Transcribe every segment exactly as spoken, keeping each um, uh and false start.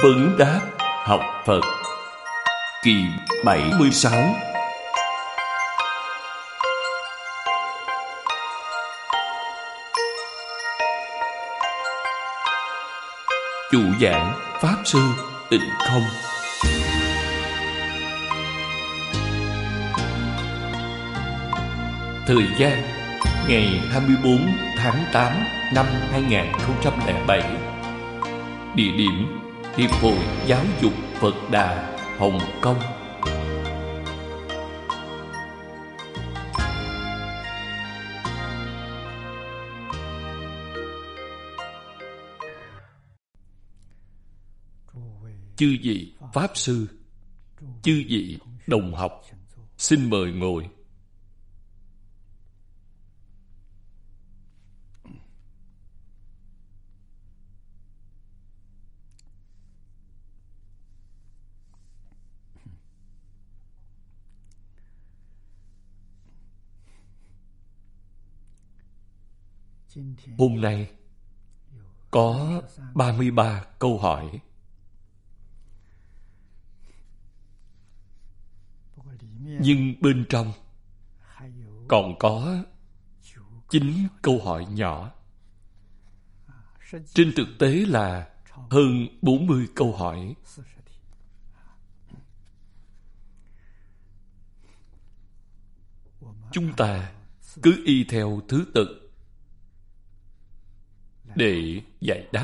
Vấn đáp học Phật kỳ bảy mươi sáu. Chủ giảng Pháp Sư Tịnh Không. Thời gian ngày hai mươi bốn tháng tám năm hai nghìn không trăm lẻ bảy. Địa điểm Hiệp hội Giáo dục Phật Đà, Hồng Kông. Chư vị Pháp Sư, chư vị đồng học, xin mời ngồi. Hôm nay có ba mươi ba câu hỏi. Nhưng bên trong còn có chín câu hỏi nhỏ. Trên thực tế là hơn bốn mươi câu hỏi. Chúng ta cứ y theo thứ tự để giải đáp.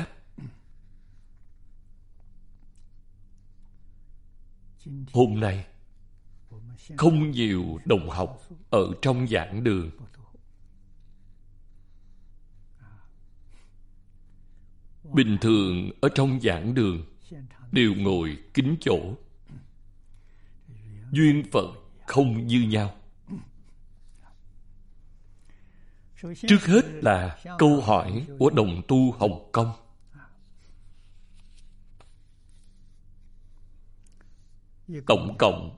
Hôm nay không nhiều đồng học ở trong giảng đường. Bình thường ở trong giảng đường đều ngồi kín chỗ. Duyên phận không như nhau. Trước hết là câu hỏi của đồng tu Hồng Kông. Tổng cộng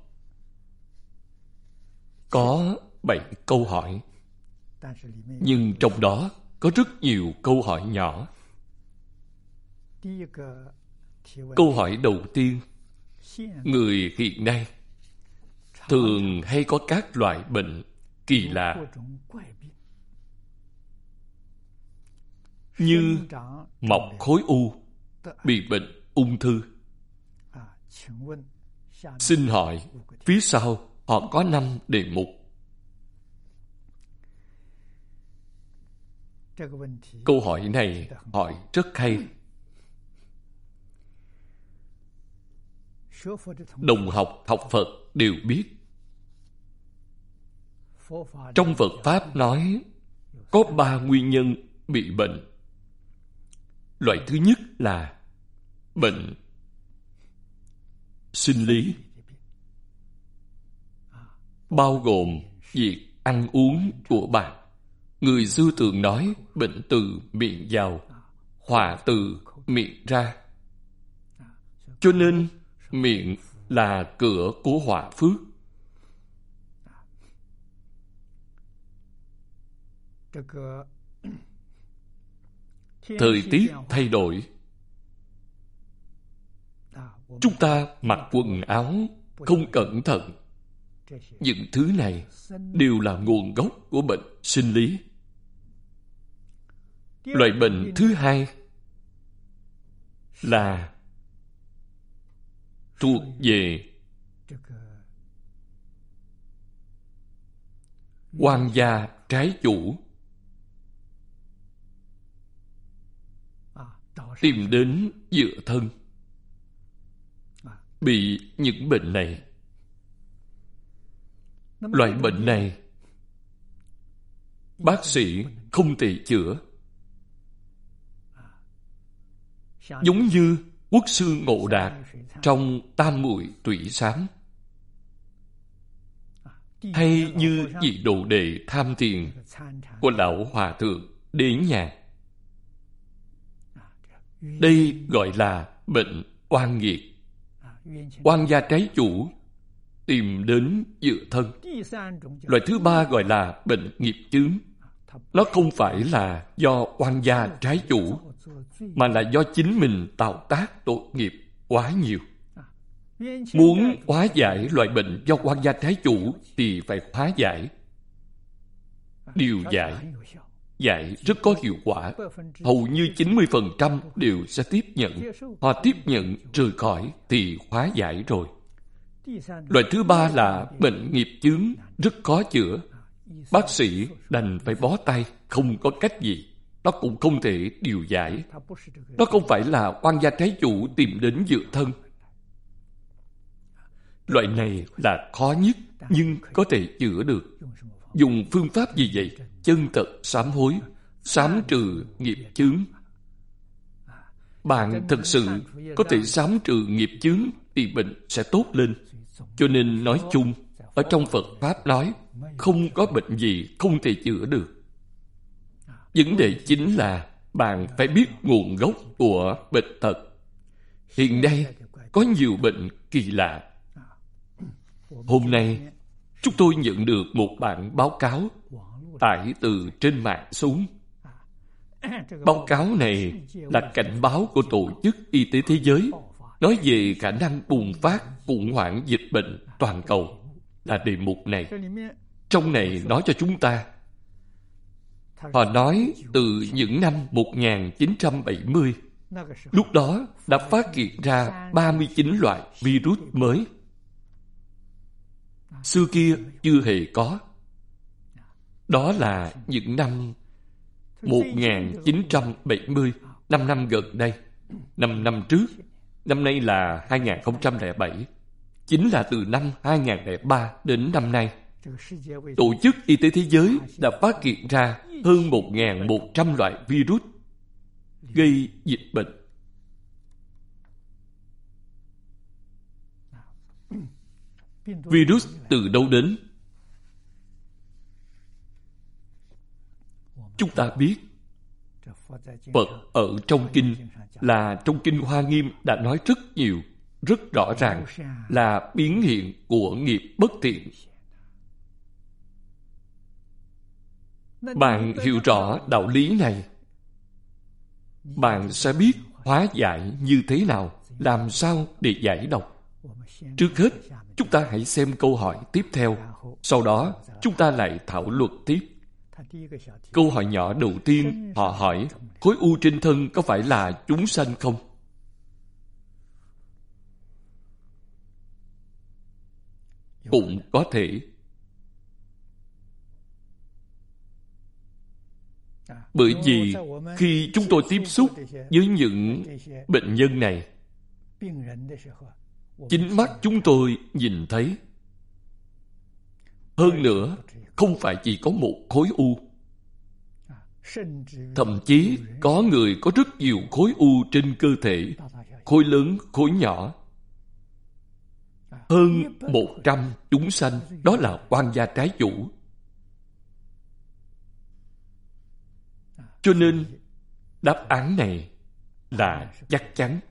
có bảy câu hỏi. Nhưng trong đó có rất nhiều câu hỏi nhỏ. Câu hỏi đầu tiên: người hiện nay thường hay có các loại bệnh kỳ lạ, như mọc khối u, bị bệnh ung thư. Xin hỏi, phía sau họ có năm đề mục. Câu hỏi này hỏi rất hay. Đồng học học Phật đều biết. Trong Phật Pháp nói có ba nguyên nhân bị bệnh. Loại thứ nhất là bệnh sinh lý, bao gồm việc ăn uống của bạn. Người xưa thường nói bệnh từ miệng vào, họa từ miệng ra. Cho nên miệng là cửa của họa phước. Thời tiết thay đổi, chúng ta mặc quần áo không cẩn thận. Những thứ này đều là nguồn gốc của bệnh sinh lý. Loại bệnh thứ hai là thuộc về oan gia trái chủ, tìm đến dựa thân. Bị những bệnh này. Loại bệnh này bác sĩ không thể chữa. Giống như Quốc sư Ngộ Đạt trong Tam Muội Tủy Sám, hay như vị đồ đệ tham tiền của lão hòa thượng Đế Nhàn. Đây gọi là bệnh oan nghiệt. Oan gia trái chủ tìm đến dựa thân. Loại thứ ba gọi là bệnh nghiệp chướng. Nó không phải là do oan gia trái chủ, mà là do chính mình tạo tác tội nghiệp, quá nhiều. Muốn hóa giải loại bệnh do quan gia trái chủ thì phải hóa giải. Điều giải, giải rất có hiệu quả. Hầu như chín mươi phần trăm đều sẽ tiếp nhận. Họ tiếp nhận rời khỏi thì hóa giải rồi. Loại thứ ba là bệnh nghiệp chướng rất khó chữa. Bác sĩ đành phải bó tay, không có cách gì. Nó cũng không thể điều giải. Nó không phải là quan gia trái chủ tìm đến dựa thân. Loại này là khó nhất, nhưng có thể chữa được. Dùng phương pháp gì vậy? Chân thật sám hối, sám trừ nghiệp chướng. Bạn thật sự có thể sám trừ nghiệp chướng thì bệnh sẽ tốt lên. Cho nên nói chung, ở trong Phật Pháp nói, không có bệnh gì không thể chữa được. Vấn đề chính là bạn phải biết nguồn gốc của bệnh tật. Hiện nay có nhiều bệnh kỳ lạ. Hôm nay chúng tôi nhận được một bản báo cáo tải từ trên mạng xuống. Báo cáo này là cảnh báo của Tổ chức Y tế Thế giới, nói về khả năng bùng phát khủng hoảng dịch bệnh toàn cầu là đề mục này. Trong này nói cho chúng ta, họ nói từ những năm một nghìn chín trăm bảy mươi, lúc đó đã phát hiện ra ba mươi chín loại virus mới. Xưa kia chưa hề có. Đó là những năm một nghìn chín trăm bảy mươi, năm năm gần đây, năm năm trước. Năm nay là hai nghìn không trăm lẻ bảy. Chính là từ năm hai nghìn không trăm lẻ ba đến năm nay, Tổ chức Y tế Thế giới đã phát hiện ra hơn một nghìn một trăm loại virus gây dịch bệnh. Virus từ đâu đến? Chúng ta biết, Phật ở trong kinh là trong kinh Hoa Nghiêm đã nói rất nhiều, rất rõ ràng là biến hiện của nghiệp bất thiện. Bạn hiểu rõ đạo lý này, bạn sẽ biết hóa giải như thế nào, làm sao để giải độc. Trước hết, chúng ta hãy xem câu hỏi tiếp theo, sau đó chúng ta lại thảo luận tiếp. Câu hỏi nhỏ đầu tiên, họ hỏi khối u trên thân có phải là chúng sanh không? Cũng có thể. Bởi vì khi chúng tôi tiếp xúc với những bệnh nhân này, chính mắt chúng tôi nhìn thấy. Hơn nữa, không phải chỉ có một khối u. Thậm chí có người có rất nhiều khối u trên cơ thể, khối lớn, khối nhỏ. Hơn một trăm chúng sanh, đó là oan gia trái chủ. Cho nên, đáp án này là chắc chắn.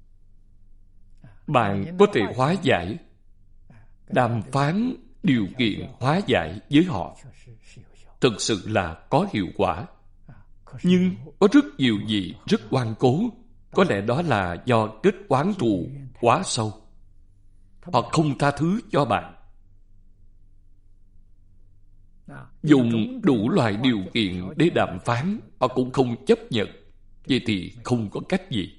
Bạn có thể hóa giải, đàm phán điều kiện hóa giải với họ. Thực sự là có hiệu quả. Nhưng có rất nhiều gì rất ngoan cố. Có lẽ đó là do kết oán thù quá sâu. Họ không tha thứ cho bạn. Dùng đủ loại điều kiện để đàm phán, họ cũng không chấp nhận. Vậy thì không có cách gì.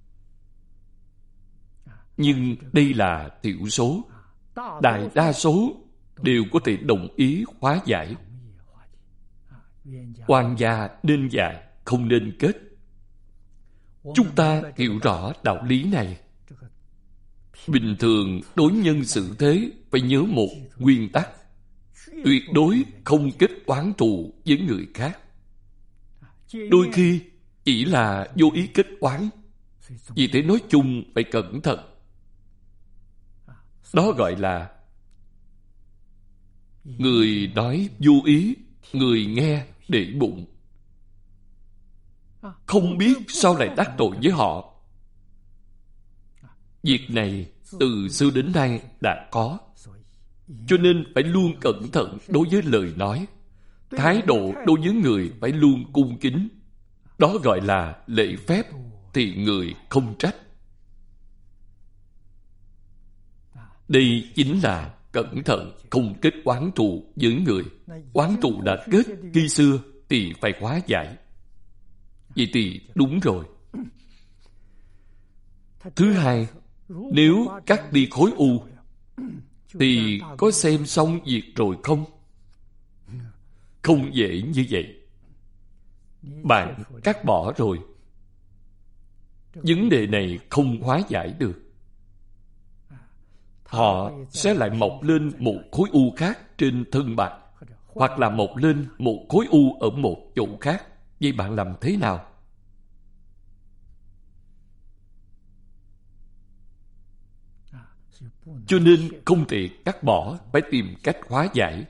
Nhưng đây là thiểu số. Đại đa số đều có thể đồng ý hóa giải. Oan gia nên giải, không nên kết. Chúng ta hiểu rõ đạo lý này. Bình thường đối nhân xử thế phải nhớ một nguyên tắc: tuyệt đối không kết oán thù với người khác. Đôi khi chỉ là vô ý kết oán. Vì thế nói chung phải cẩn thận. Đó gọi là người nói vô ý, người nghe để bụng. Không biết sao lại đắc tội với họ. Việc này từ xưa đến nay đã có. Cho nên phải luôn cẩn thận đối với lời nói. Thái độ đối với người phải luôn cung kính. Đó gọi là lễ phép, thì người không trách. Đây chính là cẩn thận không kết oán thù với người. Oán thù đã kết khi xưa thì phải hóa giải. Vậy thì đúng rồi. Thứ hai, nếu cắt đi khối u thì có xem xong việc rồi không? Không dễ như vậy. Bạn cắt bỏ rồi, vấn đề này không hóa giải được. Họ sẽ lại mọc lên một khối u khác trên thân bạn, hoặc là mọc lên một khối u ở một chỗ khác. Vậy bạn làm thế nào? Cho nên không thể cắt bỏ, phải tìm cách hóa giải.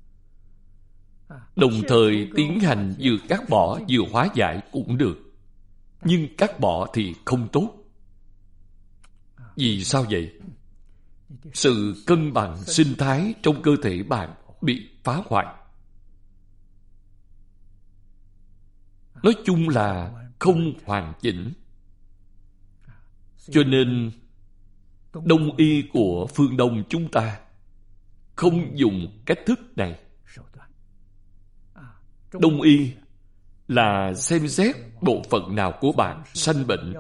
Đồng thời tiến hành vừa cắt bỏ vừa hóa giải cũng được. Nhưng cắt bỏ thì không tốt. Vì sao vậy? Sự cân bằng sinh thái trong cơ thể bạn bị phá hoại. Nói chung là không hoàn chỉnh. Cho nên Đông y của phương Đông chúng ta không dùng cách thức này. Đông y là xem xét bộ phận nào của bạn sanh bệnh,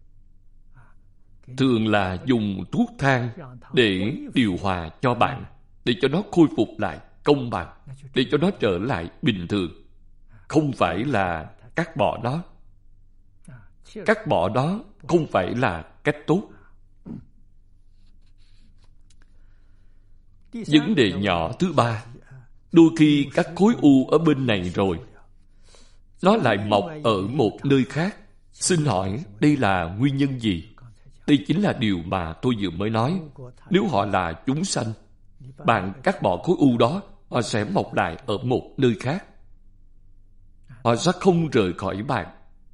thường là dùng thuốc thang để điều hòa cho bạn, để cho nó khôi phục lại công bằng, để cho nó trở lại bình thường. Không phải là cắt bỏ nó. Cắt bỏ đó không phải là cách tốt. Vấn đề nhỏ thứ ba, đôi khi các khối u ở bên này rồi, nó lại mọc ở một nơi khác. Xin hỏi đây là nguyên nhân gì? Đây chính là điều mà tôi vừa mới nói. Nếu họ là chúng sanh, bạn cắt bỏ khối u đó, họ sẽ mọc lại ở một nơi khác. Họ sẽ không rời khỏi bạn.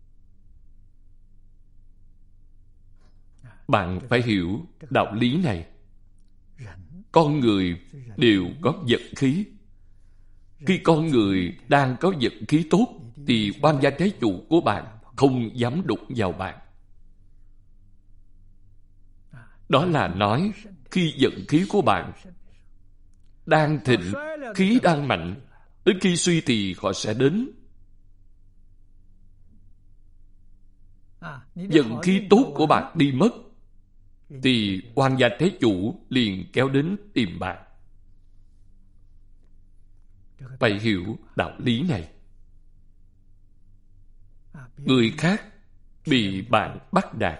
Bạn phải hiểu đạo lý này. Con người đều có vật khí. Khi con người đang có vật khí tốt, thì Quan Gia Thế Chủ của bạn không dám đụng vào bạn. Đó là nói, khi vận khí của bạn đang thịnh, khí đang mạnh, đến khi suy thì họ sẽ đến. Vận khí tốt của bạn đi mất, thì Quan Gia Thế Chủ liền kéo đến tìm bạn. Phải hiểu đạo lý này. Người khác bị bạn bắt nạt.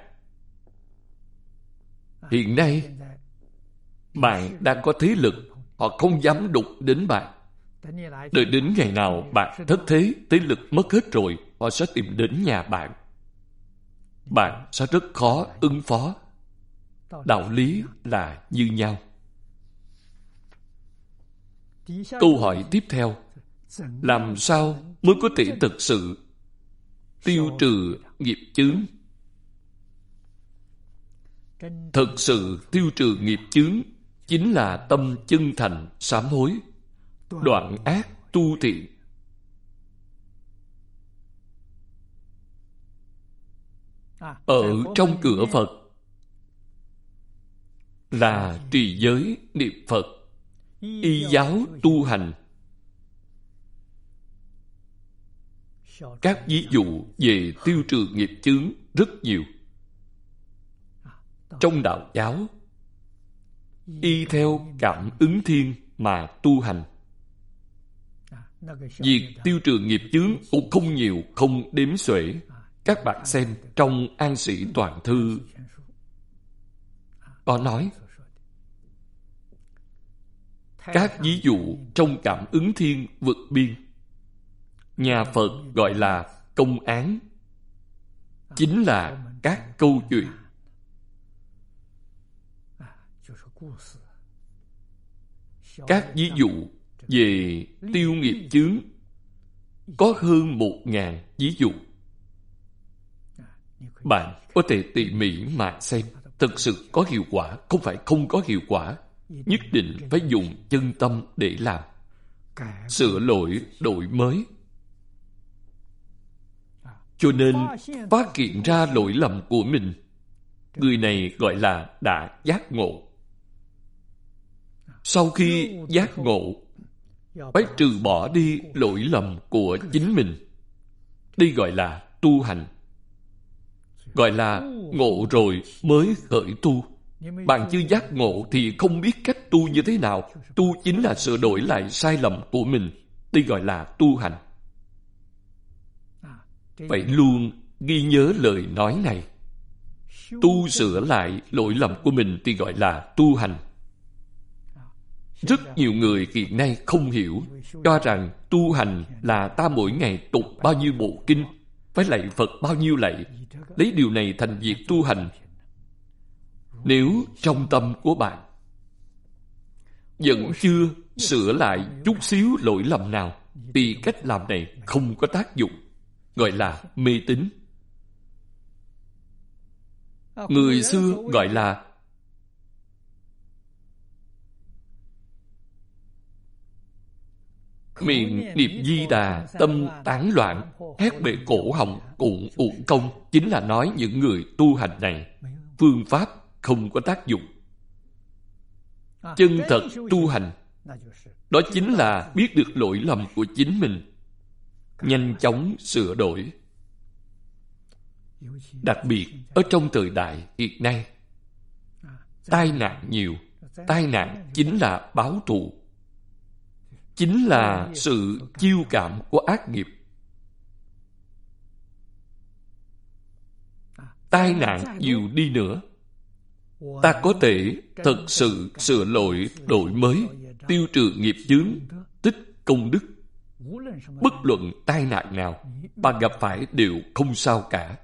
Hiện nay bạn đang có thế lực, họ không dám đụng đến bạn. Đợi đến ngày nào bạn thất thế, thế lực mất hết rồi, họ sẽ tìm đến nhà bạn. Bạn sẽ rất khó ứng phó. Đạo lý là như nhau. Câu hỏi tiếp theo, làm sao mới có thể thực sự tiêu trừ nghiệp chướng? Thực sự tiêu trừ nghiệp chướng chính là tâm chân thành sám hối, đoạn ác tu thiện. Ở trong cửa Phật là trì giới niệm Phật, y giáo tu hành. Các ví dụ về tiêu trừ nghiệp chướng rất nhiều. Trong đạo giáo, y theo cảm ứng thiên mà tu hành. Việc tiêu trừ nghiệp chướng cũng không nhiều, không đếm xuể. Các bạn xem trong An Sĩ Toàn Thư có nói, các ví dụ trong cảm ứng thiên vượt biên, nhà Phật gọi là công án, chính là các câu chuyện. Các ví dụ về tiêu nghiệp chướng có hơn một ngàn ví dụ. Bạn có thể tỉ mỉ mà xem, thực sự có hiệu quả, không phải không có hiệu quả. Nhất định phải dùng chân tâm để làm, sửa lỗi, đổi mới. Cho nên phát hiện ra lỗi lầm của mình, người này gọi là đã giác ngộ. Sau khi giác ngộ, phải trừ bỏ đi lỗi lầm của chính mình. Đây gọi là tu hành. Gọi là ngộ rồi mới khởi tu. Bạn chưa giác ngộ thì không biết cách tu như thế nào. Tu chính là sửa đổi lại sai lầm của mình. Đây gọi là tu hành. Phải luôn ghi nhớ lời nói này. Tu sửa lại lỗi lầm của mình thì gọi là tu hành. Rất nhiều người hiện nay không hiểu, cho rằng tu hành là ta mỗi ngày tụng bao nhiêu bộ kinh, phải lạy Phật bao nhiêu lạy, lấy điều này thành việc tu hành. Nếu trong tâm của bạn vẫn chưa sửa lại chút xíu lỗi lầm nào, thì cách làm này không có tác dụng, gọi là mê tín. Người xưa gọi là miệng niệm Di Đà, tâm tán loạn, hét bể cổ họng cũng uổng công. Chính là nói những người tu hành này, phương pháp không có tác dụng. Chân thật tu hành, đó chính là biết được lỗi lầm của chính mình, nhanh chóng sửa đổi. Đặc biệt ở trong thời đại hiện nay, tai nạn nhiều. Tai nạn chính là báo thù, chính là sự chiêu cảm của ác nghiệp. Tai nạn nhiều đi nữa, ta có thể thật sự sửa lỗi, đổi mới, tiêu trừ nghiệp chướng, tích công đức. Bất luận tai nạn nào bạn gặp phải đều không sao cả.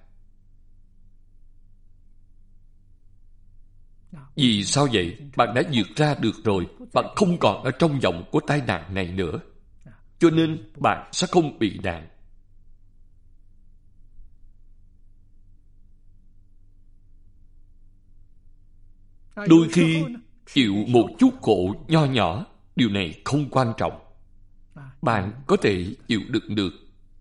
Vì sao vậy? Bạn đã vượt ra được rồi. Bạn không còn ở trong vòng của tai nạn này nữa. Cho nên bạn sẽ không bị nạn. Đôi khi chịu một chút khổ nho nhỏ, điều này không quan trọng. Bạn có thể chịu đựng được.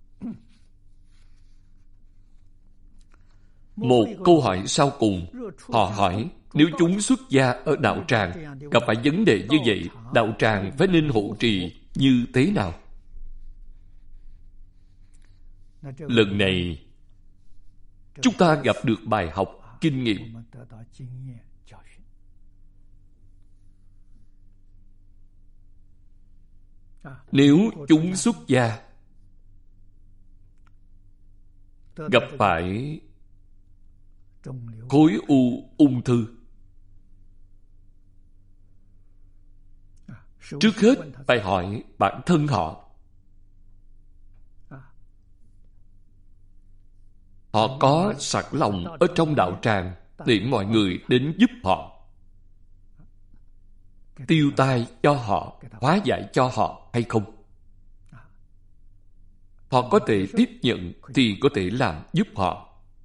Một câu hỏi sau cùng, họ hỏi, nếu chúng xuất gia ở đạo tràng gặp phải vấn đề như vậy, đạo tràng phải nên hộ trì như thế nào? Lần này chúng ta gặp được bài học kinh nghiệm. Nếu chúng xuất gia gặp phải khối u ung thư, trước hết phải hỏi bản thân họ, họ có sẵn lòng ở trong đạo tràng để mọi người đến giúp họ, tiêu tai cho họ, hóa giải cho họ hay không? Họ có thể tiếp nhận thì có thể làm giúp họ,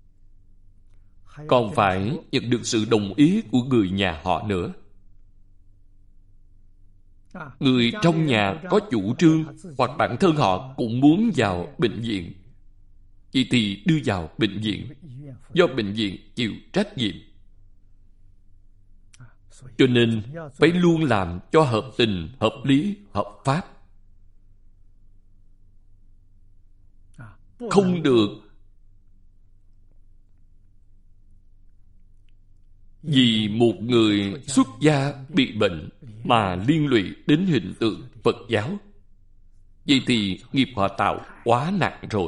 còn phải nhận được sự đồng ý của người nhà họ nữa. Người trong nhà có chủ trương hoặc bản thân họ cũng muốn vào bệnh viện, vậy thì đưa vào bệnh viện, do bệnh viện chịu trách nhiệm. Cho nên phải luôn làm cho hợp tình, hợp lý, hợp pháp. Không được vì một người xuất gia bị bệnh mà liên lụy đến hình tượng Phật giáo. Vậy thì nghiệp họ tạo quá nặng rồi.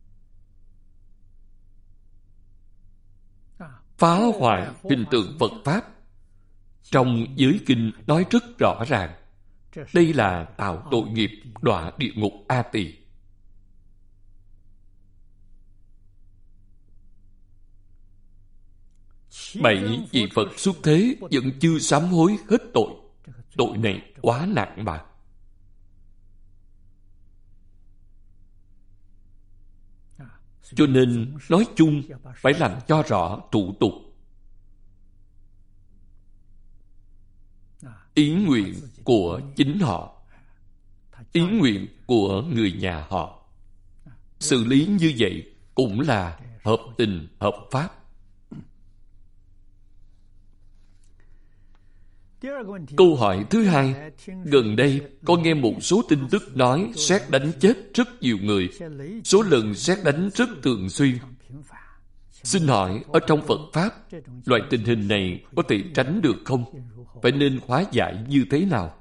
Phá hoại hình tượng Phật Pháp, trong giới kinh nói rất rõ ràng, đây là tạo tội nghiệp đọa địa ngục A Tỳ. Bảy vị Phật xuất thế vẫn chưa sám hối hết tội. Tội này quá nặng mà. Cho nên nói chung phải làm cho rõ thủ tục. Ý nguyện của chính họ, ý nguyện của người nhà họ. Xử lý như vậy cũng là hợp tình, hợp pháp. Câu hỏi thứ hai, gần đây con nghe một số tin tức nói sét đánh chết rất nhiều người, số lần sét đánh rất thường xuyên. Xin hỏi, ở trong Phật Pháp, loại tình hình này có thể tránh được không? Phải nên hóa giải như thế nào?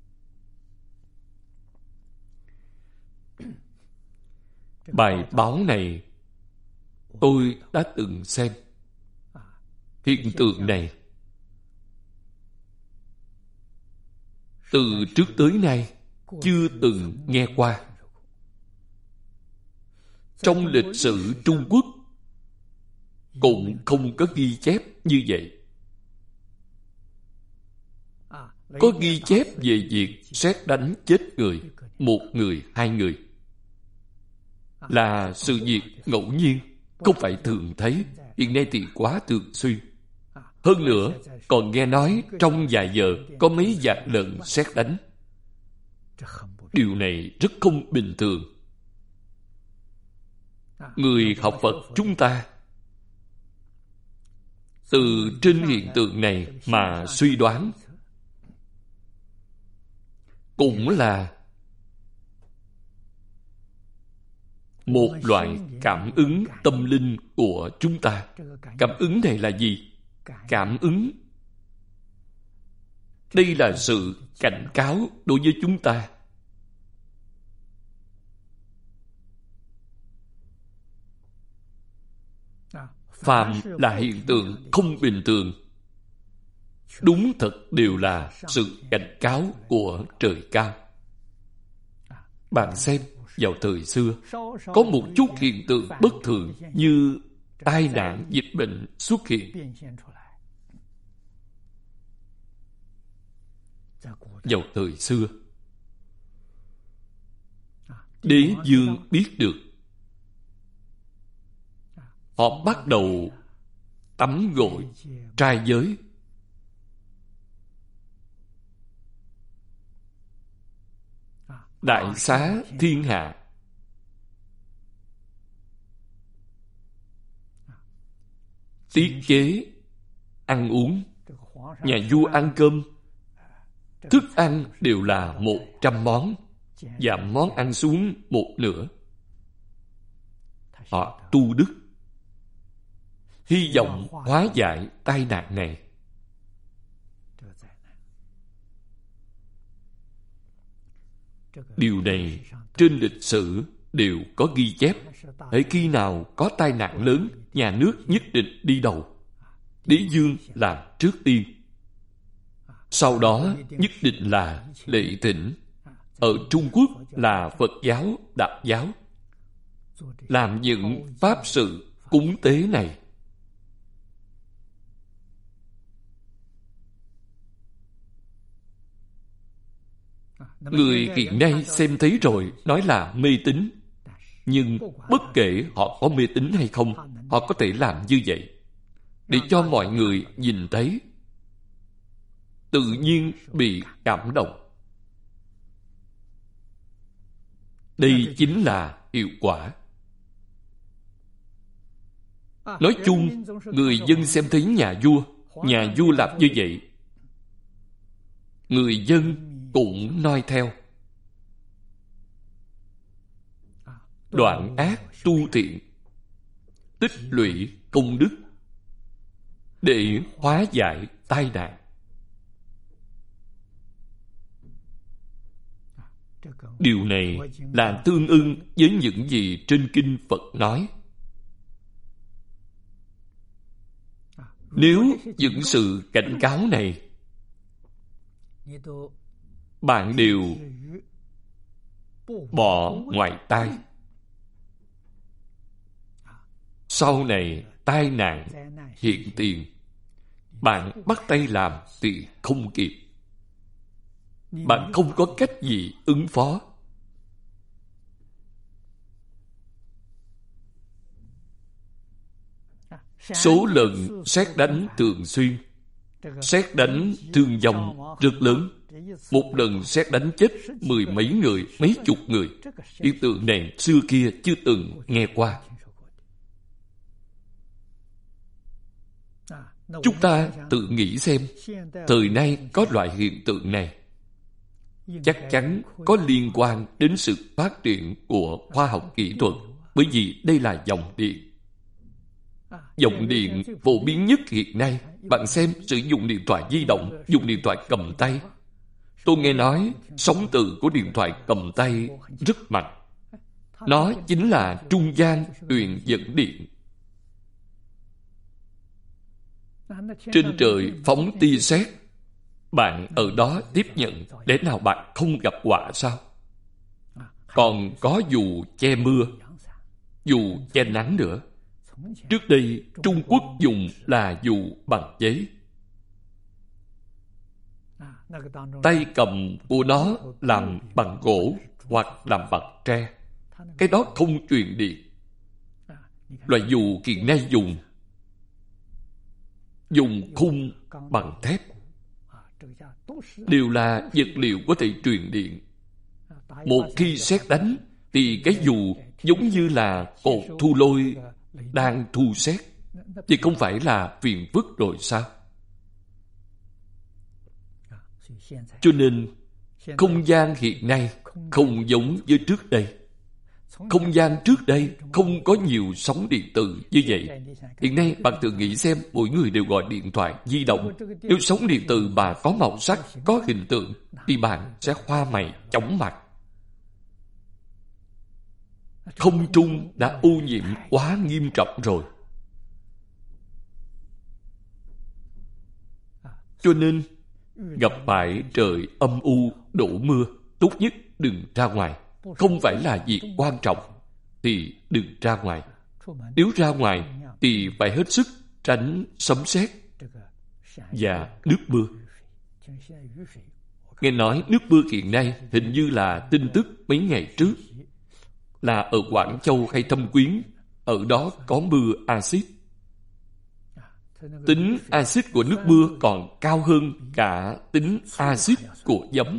Bài báo này tôi đã từng xem. Hiện tượng này từ trước tới nay chưa từng nghe qua. Trong lịch sử Trung Quốc cũng không có ghi chép như vậy. Có ghi chép về việc sét đánh chết người, một người, hai người, là sự việc ngẫu nhiên, không phải thường thấy. Hiện nay thì quá thường xuyên. Hơn nữa, còn nghe nói trong vài giờ có mấy vạn lần sét đánh. Điều này rất không bình thường. Người học Phật chúng ta từ trên hiện tượng này mà suy đoán, cũng là một loại cảm ứng tâm linh của chúng ta. Cảm ứng này là gì? Cảm ứng, đây là sự cảnh cáo đối với chúng ta. Phàm là hiện tượng không bình thường, đúng thật đều là sự cảnh cáo của trời cao. Bạn xem, vào thời xưa, có một chút hiện tượng bất thường như tai nạn, dịch bệnh xuất hiện. Vào thời xưa, đế vương biết được, họ bắt đầu tắm gội trai giới. Đại xá thiên hạ, tiết chế ăn uống. Nhà vua ăn cơm, thức ăn đều là một trăm món, giảm món ăn xuống một nửa. Họ tu đức, hy vọng hóa giải tai nạn này. Điều này trên lịch sử đều có ghi chép. Hễ khi nào có tai nạn lớn, nhà nước nhất định đi đầu. Đế vương làm trước tiên, sau đó nhất định là lễ thỉnh. Ở Trung Quốc là Phật giáo, Đạo giáo, làm những pháp sự cúng tế này. Người hiện nay xem thấy rồi nói là mê tín. Nhưng bất kể họ có mê tín hay không, họ có thể làm như vậy để cho mọi người nhìn thấy, tự nhiên bị cảm động. Đây chính là hiệu quả. Nói chung, người dân xem thấy nhà vua, nhà vua làm như vậy, người dân cũng noi theo. Đoạn ác tu thiện, tích lũy công đức để hóa giải tai nạn. Điều này là tương ưng với những gì trên kinh Phật nói. Nếu những sự cảnh cáo này bạn đều bỏ ngoài tai, sau này tai nạn hiện tiền, bạn bắt tay làm thì không kịp. Bạn không có cách gì ứng phó. Số lần sét đánh thường xuyên, sét đánh thương vong rất lớn. Một lần sét đánh chết mười mấy người, mấy chục người. Hiện tượng này xưa kia chưa từng nghe qua. Chúng ta tự nghĩ xem, thời nay có loại hiện tượng này, chắc chắn có liên quan đến sự phát triển của khoa học kỹ thuật, bởi vì đây là dòng điện. Dòng điện phổ biến nhất hiện nay, bạn xem sử dụng điện thoại di động, dùng điện thoại cầm tay. Tôi nghe nói sóng từ của điện thoại cầm tay rất mạnh. Nó chính là trung gian truyền dẫn điện. Trên trời phóng tia sét, bạn ở đó tiếp nhận, lẽ nào bạn không gặp họa sao? Còn có dù che mưa, dù che nắng nữa. Trước đây Trung Quốc dùng là dù bằng giấy, tay cầm của nó làm bằng gỗ hoặc làm bằng tre. Cái đó không truyền điện. Loại dù hiện nay dùng dùng khung bằng thép, đều là vật liệu có thể truyền điện. Một khi sét đánh thì cái dù giống như là cột thu lôi đang thu sét, thì không phải là phiền phức rồi sao? Cho nên không gian hiện nay không giống với trước đây. Không gian trước đây không có nhiều sóng điện tử như vậy. Hiện nay bạn tự nghĩ xem, mỗi người đều gọi điện thoại di động. Nếu sóng điện tử mà có màu sắc, có hình tượng, thì bạn sẽ hoa mày chóng mặt. Không trung đã ô nhiễm quá nghiêm trọng rồi. Cho nên gặp phải trời âm u, đổ mưa, tốt nhất đừng ra ngoài. Không phải là việc quan trọng thì đừng ra ngoài. Nếu ra ngoài thì phải hết sức tránh sấm sét và nước mưa. Nghe nói nước mưa hiện nay hình như là tin tức mấy ngày trước, là ở Quảng Châu hay Thâm Quyến, ở đó có mưa axit. Tính axit của nước mưa còn cao hơn cả tính axit của giấm.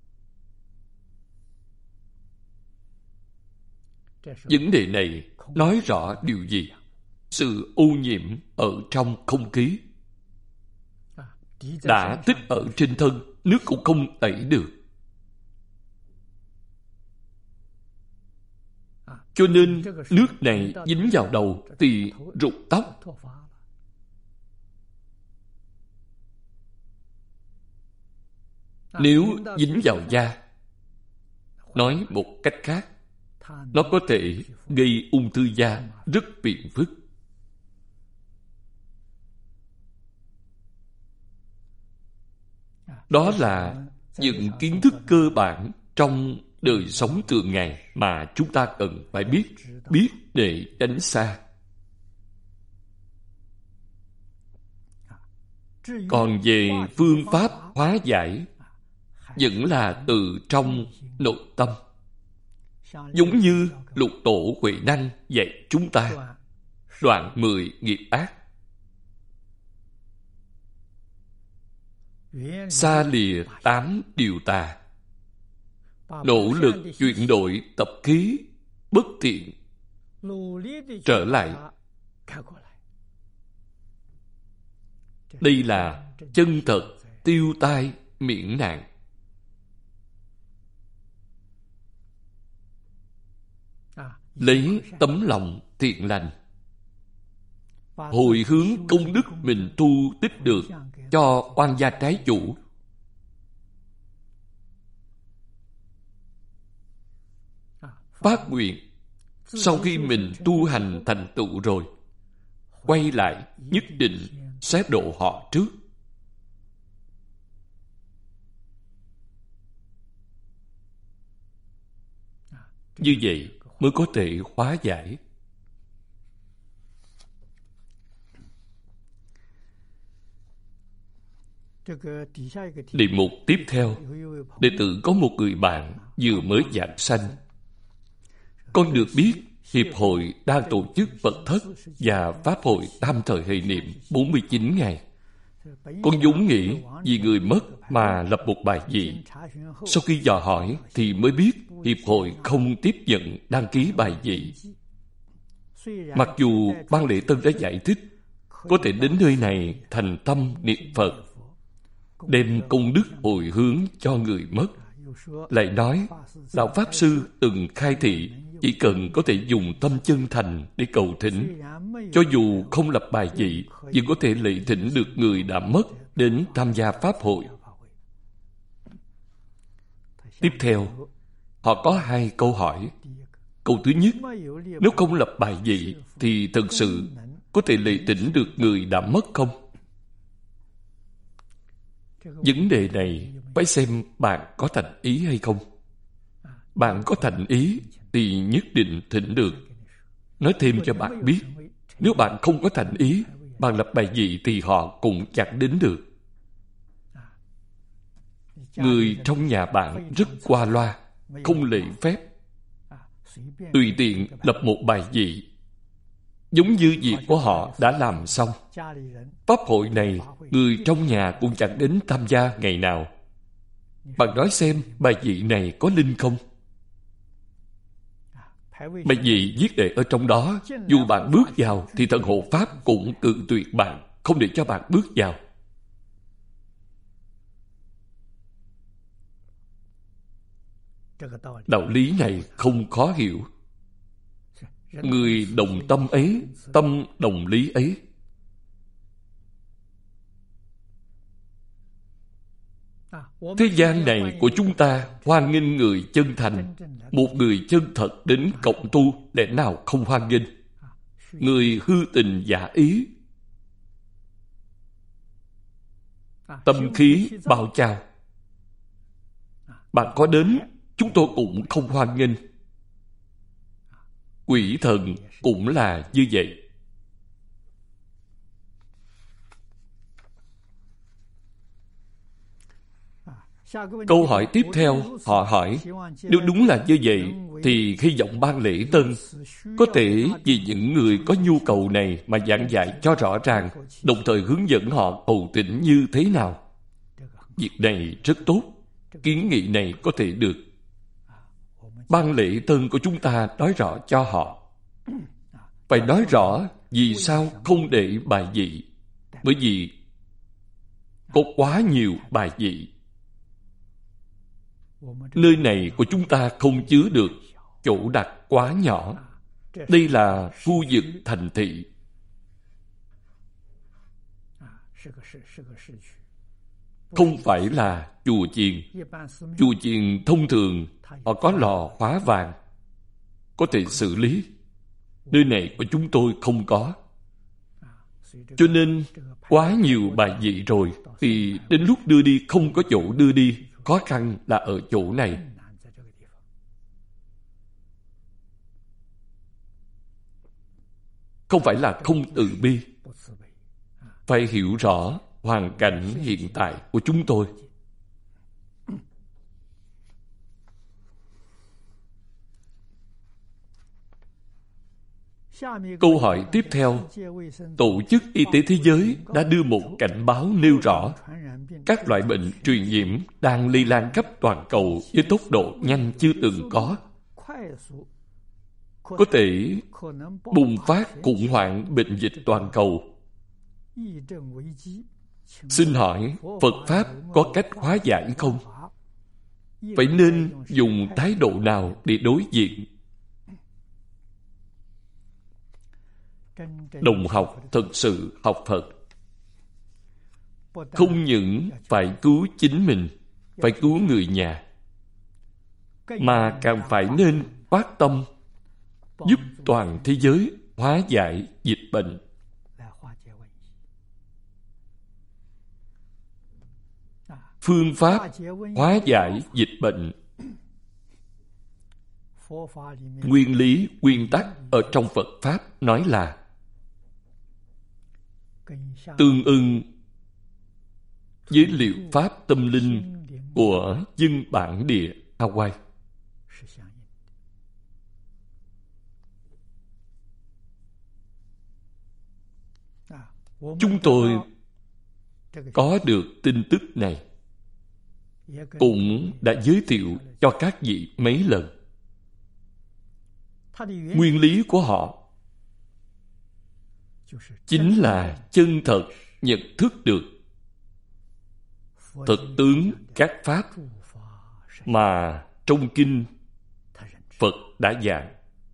Vấn đề này nói rõ điều gì? Sự ô nhiễm ở trong không khí. Đã tích ở trên thân, nước cũng không tẩy được. Cho nên nước này dính vào đầu thì rụng tóc. Nếu dính vào da, nói một cách khác, nó có thể gây ung thư da rất phiền phức. Đó là những kiến thức cơ bản trong đời sống thường ngày mà chúng ta cần phải biết, biết để tránh xa. Còn về phương pháp hóa giải, vẫn là từ trong nội tâm. Giống như Lục Tổ Huệ Năng dạy chúng ta, đoạn mười nghiệp ác, xa lìa tám điều tà, nỗ lực chuyển đổi tập khí bất thiện, trở lại. Đây là chân thật tiêu tai miễn nạn. Lấy tấm lòng thiện lành, hồi hướng công đức mình tu tích được cho oan gia trái chủ. Phát nguyện, sau khi mình tu hành thành tựu rồi, quay lại nhất định sẽ độ họ trước. Như vậy mới có thể hóa giải. Đề mục tiếp theo, đệ tử có một người bạn vừa mới giảng sanh. Con được biết Hiệp hội đang tổ chức Phật thất và Pháp hội tam thời hệ niệm bốn mươi chín ngày. Con vốn nghĩ vì người mất mà lập một bài vị. Sau khi dò hỏi thì mới biết Hiệp hội không tiếp nhận đăng ký bài vị. Mặc dù ban lễ tân đã giải thích, có thể đến nơi này thành tâm niệm Phật, đem công đức hồi hướng cho người mất. Lại nói, Đạo Pháp Sư từng khai thị, chỉ cần có thể dùng tâm chân thành để cầu thỉnh, cho dù không lập bài vị, vẫn có thể lệ thỉnh được người đã mất đến tham gia Pháp hội. Tiếp theo, họ có hai câu hỏi. Câu thứ nhất, nếu không lập bài vị thì thật sự có thể lệ thỉnh được người đã mất không? Vấn đề này phải xem bạn có thành ý hay không. Bạn có thành ý thì nhất định thỉnh được. Nói thêm cho bạn biết, nếu bạn không có thành ý, bạn lập bài vị thì họ cũng chẳng đến được. Người trong nhà bạn rất qua loa, không lễ phép, tùy tiện lập một bài vị, giống như việc của họ đã làm xong. Pháp hội này, người trong nhà cũng chẳng đến tham gia ngày nào. Bạn nói xem bài vị này có linh không? Bài vị viết để ở trong đó, dù bạn bước vào thì thần hộ Pháp cũng cự tuyệt bạn, không để cho bạn bước vào. Đạo lý này không khó hiểu. Người đồng tâm ấy, tâm đồng lý ấy. Thế gian này của chúng ta hoan nghênh người chân thành. Một người chân thật đến cộng tu, lẽ nào không hoan nghênh? Người hư tình giả ý, tâm khí bao trào, bạn có đến, chúng tôi cũng không hoan nghênh. Quỷ thần cũng là như vậy. Câu hỏi tiếp theo, họ hỏi, nếu đúng là như vậy, thì hy vọng ban lễ tân có thể vì những người có nhu cầu này mà giảng dạy cho rõ ràng, đồng thời hướng dẫn họ cầu tĩnh như thế nào. Việc này rất tốt, kiến nghị này có thể được. Ban lễ tân của chúng ta nói rõ cho họ. Phải nói rõ vì sao không để bài vị. Bởi vì có quá nhiều bài vị. Nơi này của chúng ta không chứa được, chỗ đặt quá nhỏ. Đây là khu vực thành thị. Không phải là chùa chiền. Chùa chiền thông thường họ có lò hóa vàng, có thể xử lý. Nơi này của chúng tôi không có. Cho nên quá nhiều bài vị rồi, thì đến lúc đưa đi không có chỗ đưa đi. Khó khăn là ở chỗ này. Không phải là không từ bi. Phải hiểu rõ hoàn cảnh hiện tại của chúng tôi. Câu hỏi tiếp theo, Tổ chức Y tế Thế giới đã đưa một cảnh báo nêu rõ các loại bệnh truyền nhiễm đang lây lan khắp toàn cầu với tốc độ nhanh chưa từng có, có thể bùng phát khủng hoảng bệnh dịch toàn cầu. Xin hỏi, Phật Pháp có cách hóa giải không? Phải nên dùng thái độ nào để đối diện? Đồng học thật sự học Phật, không những phải cứu chính mình, phải cứu người nhà, mà càng phải nên phát tâm giúp toàn thế giới hóa giải dịch bệnh. Phương pháp hóa giải dịch bệnh, nguyên lý, nguyên tắc ở trong Phật Pháp nói là tương ưng với liệu pháp tâm linh của dân bản địa Hawaii. Chúng tôi có được tin tức này, cũng đã giới thiệu cho các vị mấy lần. Nguyên lý của họ chính là chân thật nhận thức được thực tướng các pháp mà trong kinh Phật đã giảng.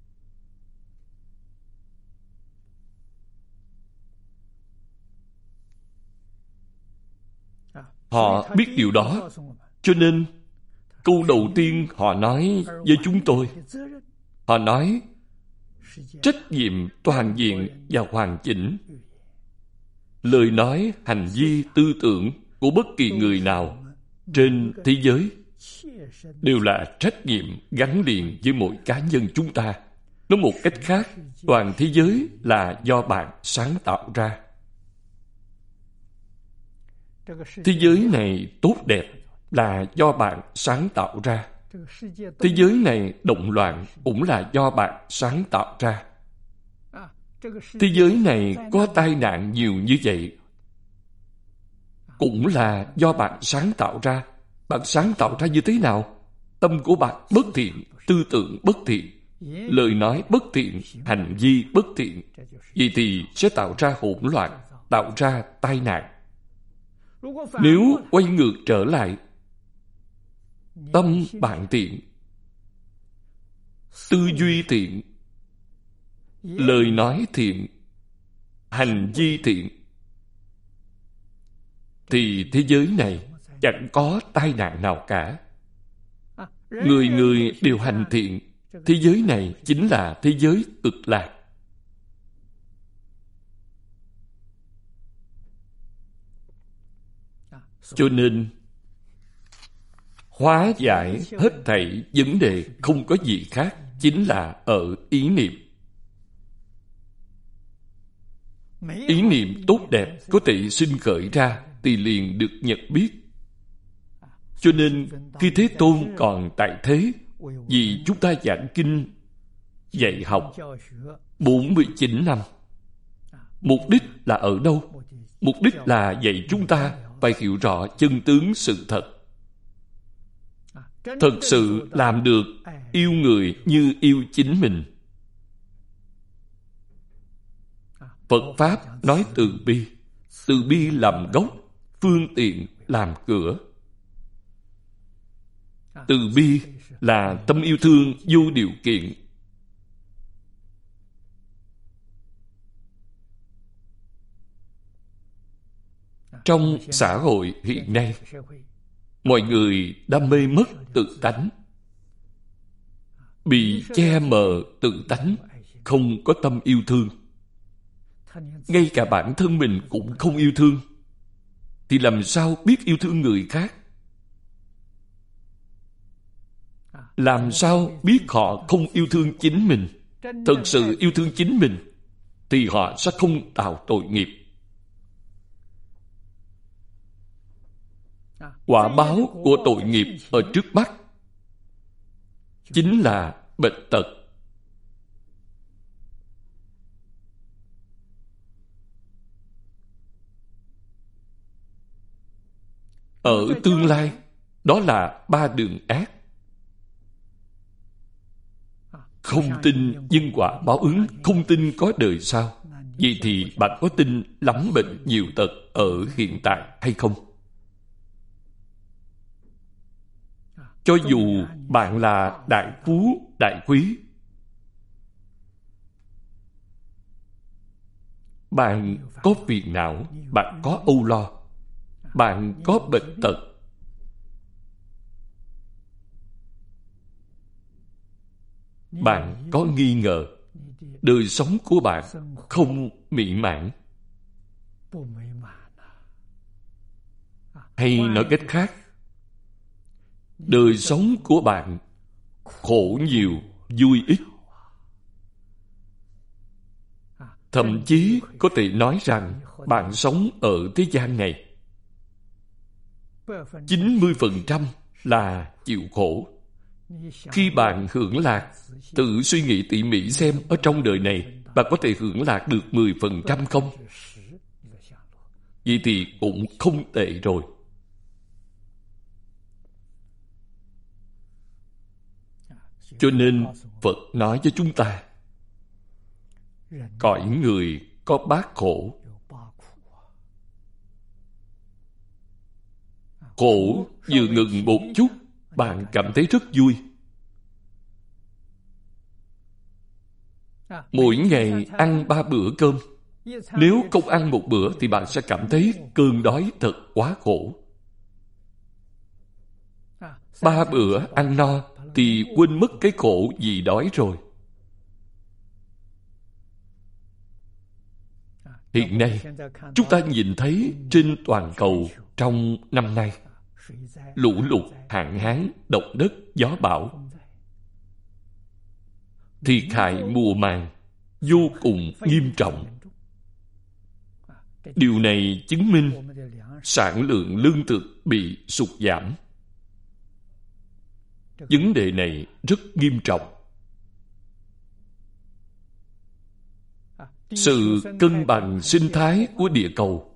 Họ biết điều đó, cho nên câu đầu tiên họ nói với chúng tôi, họ nói trách nhiệm toàn diện và hoàn chỉnh. Lời nói, hành vi, tư tưởng của bất kỳ người nào trên thế giới đều là trách nhiệm gắn liền với mỗi cá nhân chúng ta. Nói một cách khác, toàn thế giới là do bạn sáng tạo ra. Thế giới này tốt đẹp là do bạn sáng tạo ra. Thế giới này động loạn cũng là do bạn sáng tạo ra. Thế giới này có tai nạn nhiều như vậy cũng là do bạn sáng tạo ra. Bạn sáng tạo ra như thế nào? Tâm của bạn bất thiện, tư tưởng bất thiện, lời nói bất thiện, hành vi bất thiện. Vậy thì sẽ tạo ra hỗn loạn, tạo ra tai nạn. Nếu quay ngược trở lại, tâm bạn thiện, tư duy thiện, lời nói thiện, hành vi thiện, thì thế giới này chẳng có tai nạn nào cả. Người người đều hành thiện, thế giới này chính là thế giới cực lạc. Cho nên hóa giải hết thảy vấn đề không có gì khác, chính là ở ý niệm. Ý niệm tốt đẹp có thể sinh khởi ra thì liền được nhận biết. Cho nên khi Thế Tôn còn tại thế, vì chúng ta giảng kinh dạy học bốn mươi chín năm, mục đích là ở đâu? Mục đích là dạy chúng ta phải hiểu rõ chân tướng sự thật. Thật sự làm được yêu người như yêu chính mình. Phật Pháp nói từ bi. Từ bi làm gốc, phương tiện làm cửa. Từ bi là tâm yêu thương vô điều kiện. Trong xã hội hiện nay, mọi người đam mê mất tự tánh, bị che mờ tự tánh, không có tâm yêu thương. Ngay cả bản thân mình cũng không yêu thương, thì làm sao biết yêu thương người khác? Làm sao biết họ không yêu thương chính mình? Thật sự yêu thương chính mình thì họ sẽ không tạo tội nghiệp. Quả báo của tội nghiệp ở trước mắt chính là bệnh tật. Ở tương lai, đó là ba đường ác. Không tin nhân quả báo ứng, không tin có đời sau. Vậy thì bạn có tin lắm bệnh nhiều tật ở hiện tại hay không? Cho dù bạn là đại phú, đại quý, bạn có phiền não, bạn có âu lo, bạn có bệnh tật, bạn có nghi ngờ, đời sống của bạn không mỹ mãn. Hay nói cách khác, đời sống của bạn khổ nhiều, vui ít. Thậm chí có thể nói rằng bạn sống ở thế gian này chín mươi phần trăm là chịu khổ. Khi bạn hưởng lạc, tự suy nghĩ tỉ mỉ xem ở trong đời này bạn có thể hưởng lạc được mười phần trăm không? Vậy thì cũng không tệ rồi. Cho nên Phật nói cho chúng ta, cõi người có bát khổ. Khổ vừa ngừng một chút, bạn cảm thấy rất vui. Mỗi ngày ăn ba bữa cơm. Nếu không ăn một bữa thì bạn sẽ cảm thấy cơn đói thật quá khổ. Ba bữa ăn no thì quên mất cái khổ vì đói rồi. Hiện nay, chúng ta nhìn thấy trên toàn cầu trong năm nay, lũ lụt, hạn hán, động đất, gió bão, thiệt hại mùa màng vô cùng nghiêm trọng. Điều này chứng minh sản lượng lương thực bị sụt giảm. Vấn đề này rất nghiêm trọng. Sự cân bằng sinh thái của địa cầu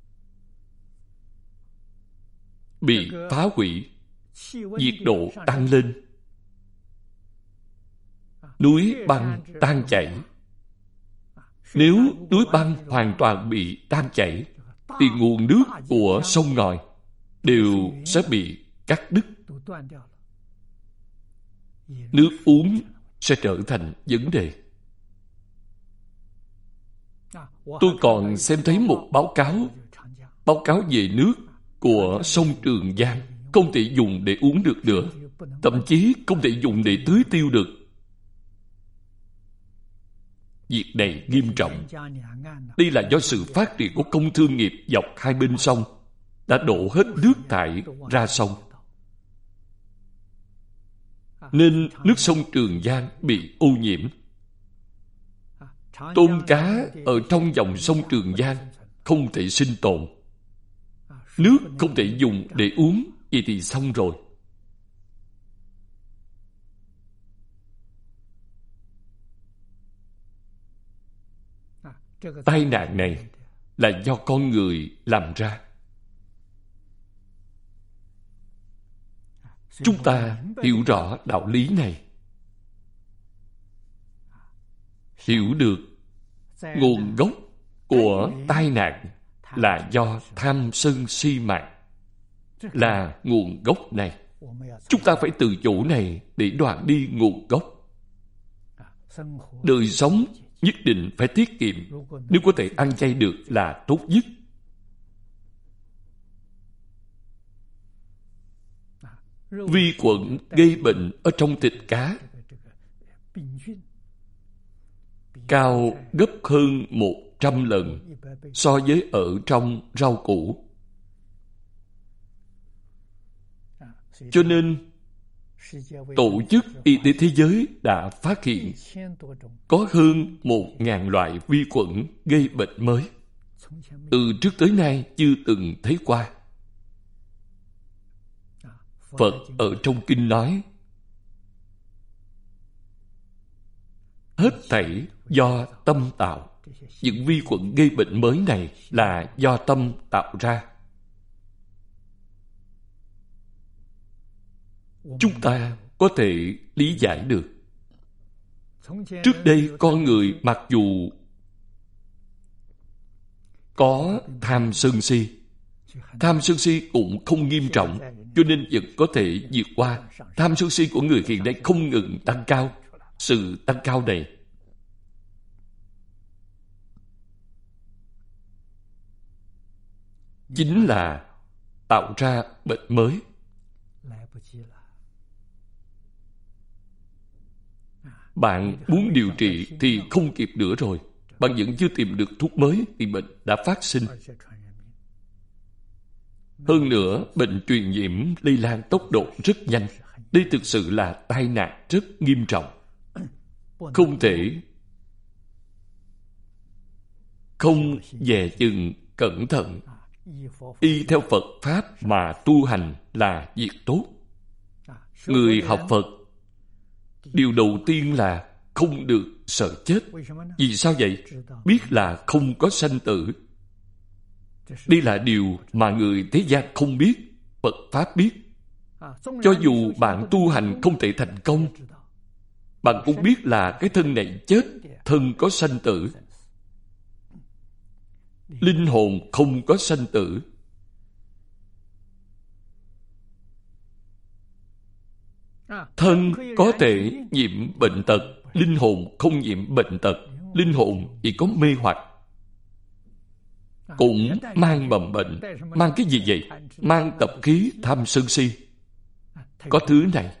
bị phá hủy, nhiệt độ tăng lên, núi băng tan chảy. Nếu núi băng hoàn toàn bị tan chảy, thì nguồn nước của sông ngòi đều sẽ bị cắt đứt. Nước uống sẽ trở thành vấn đề. Tôi còn xem thấy một báo cáo, báo cáo về nước của sông Trường Giang không thể dùng để uống được nữa, thậm chí không thể dùng để tưới tiêu được. Việc này nghiêm trọng. Đây là do sự phát triển của công thương nghiệp dọc hai bên sông đã đổ hết nước thải ra sông, nên nước sông Trường Giang bị ô nhiễm. Tôm cá ở trong dòng sông Trường Giang không thể sinh tồn. Nước không thể dùng để uống, vậy thì xong rồi. Tai nạn này là do con người làm ra. Chúng ta hiểu rõ đạo lý này, hiểu được nguồn gốc của tai nạn là do tham sân si mạng, là nguồn gốc này. Chúng ta phải từ chỗ này để đoạn đi nguồn gốc. Đời sống nhất định phải tiết kiệm. Nếu có thể ăn chay được là tốt nhất. Vi khuẩn gây bệnh ở trong thịt cá cao gấp hơn một trăm lần so với ở trong rau củ. Cho nên, Tổ chức Y tế Thế giới đã phát hiện có hơn một ngàn loại vi khuẩn gây bệnh mới. Từ trước tới nay chưa từng thấy qua. Phật ở trong kinh nói, hết thảy do tâm tạo. Những vi khuẩn gây bệnh mới này là do tâm tạo ra. Chúng ta có thể lý giải được. Trước đây con người mặc dù có tham sân si, tham sân si cũng không nghiêm trọng, cho nên vẫn có thể vượt qua. Tham sân si của người hiện nay không ngừng tăng cao. Sự tăng cao này chính là tạo ra bệnh mới. Bạn muốn điều trị thì không kịp nữa rồi. Bạn vẫn chưa tìm được thuốc mới thì bệnh đã phát sinh. Hơn nữa, bệnh truyền nhiễm lây lan tốc độ rất nhanh. Đây thực sự là tai nạn rất nghiêm trọng. Không thể không dè chừng cẩn thận. Y theo Phật Pháp mà tu hành là việc tốt. Người học Phật, điều đầu tiên là không được sợ chết. Vì sao vậy? Biết là không có sanh tử. Đây là điều mà người thế gian không biết, Phật Pháp biết. Cho dù bạn tu hành không thể thành công, bạn cũng biết là cái thân này chết, thân có sanh tử. linh hồn không có sanh tử. Thân có thể nhiễm bệnh tật, linh hồn không nhiễm bệnh tật. Linh hồn chỉ có mê hoặc, cũng mang mầm bệnh. Mang cái gì vậy? Mang tập khí tham sân si. Có thứ này,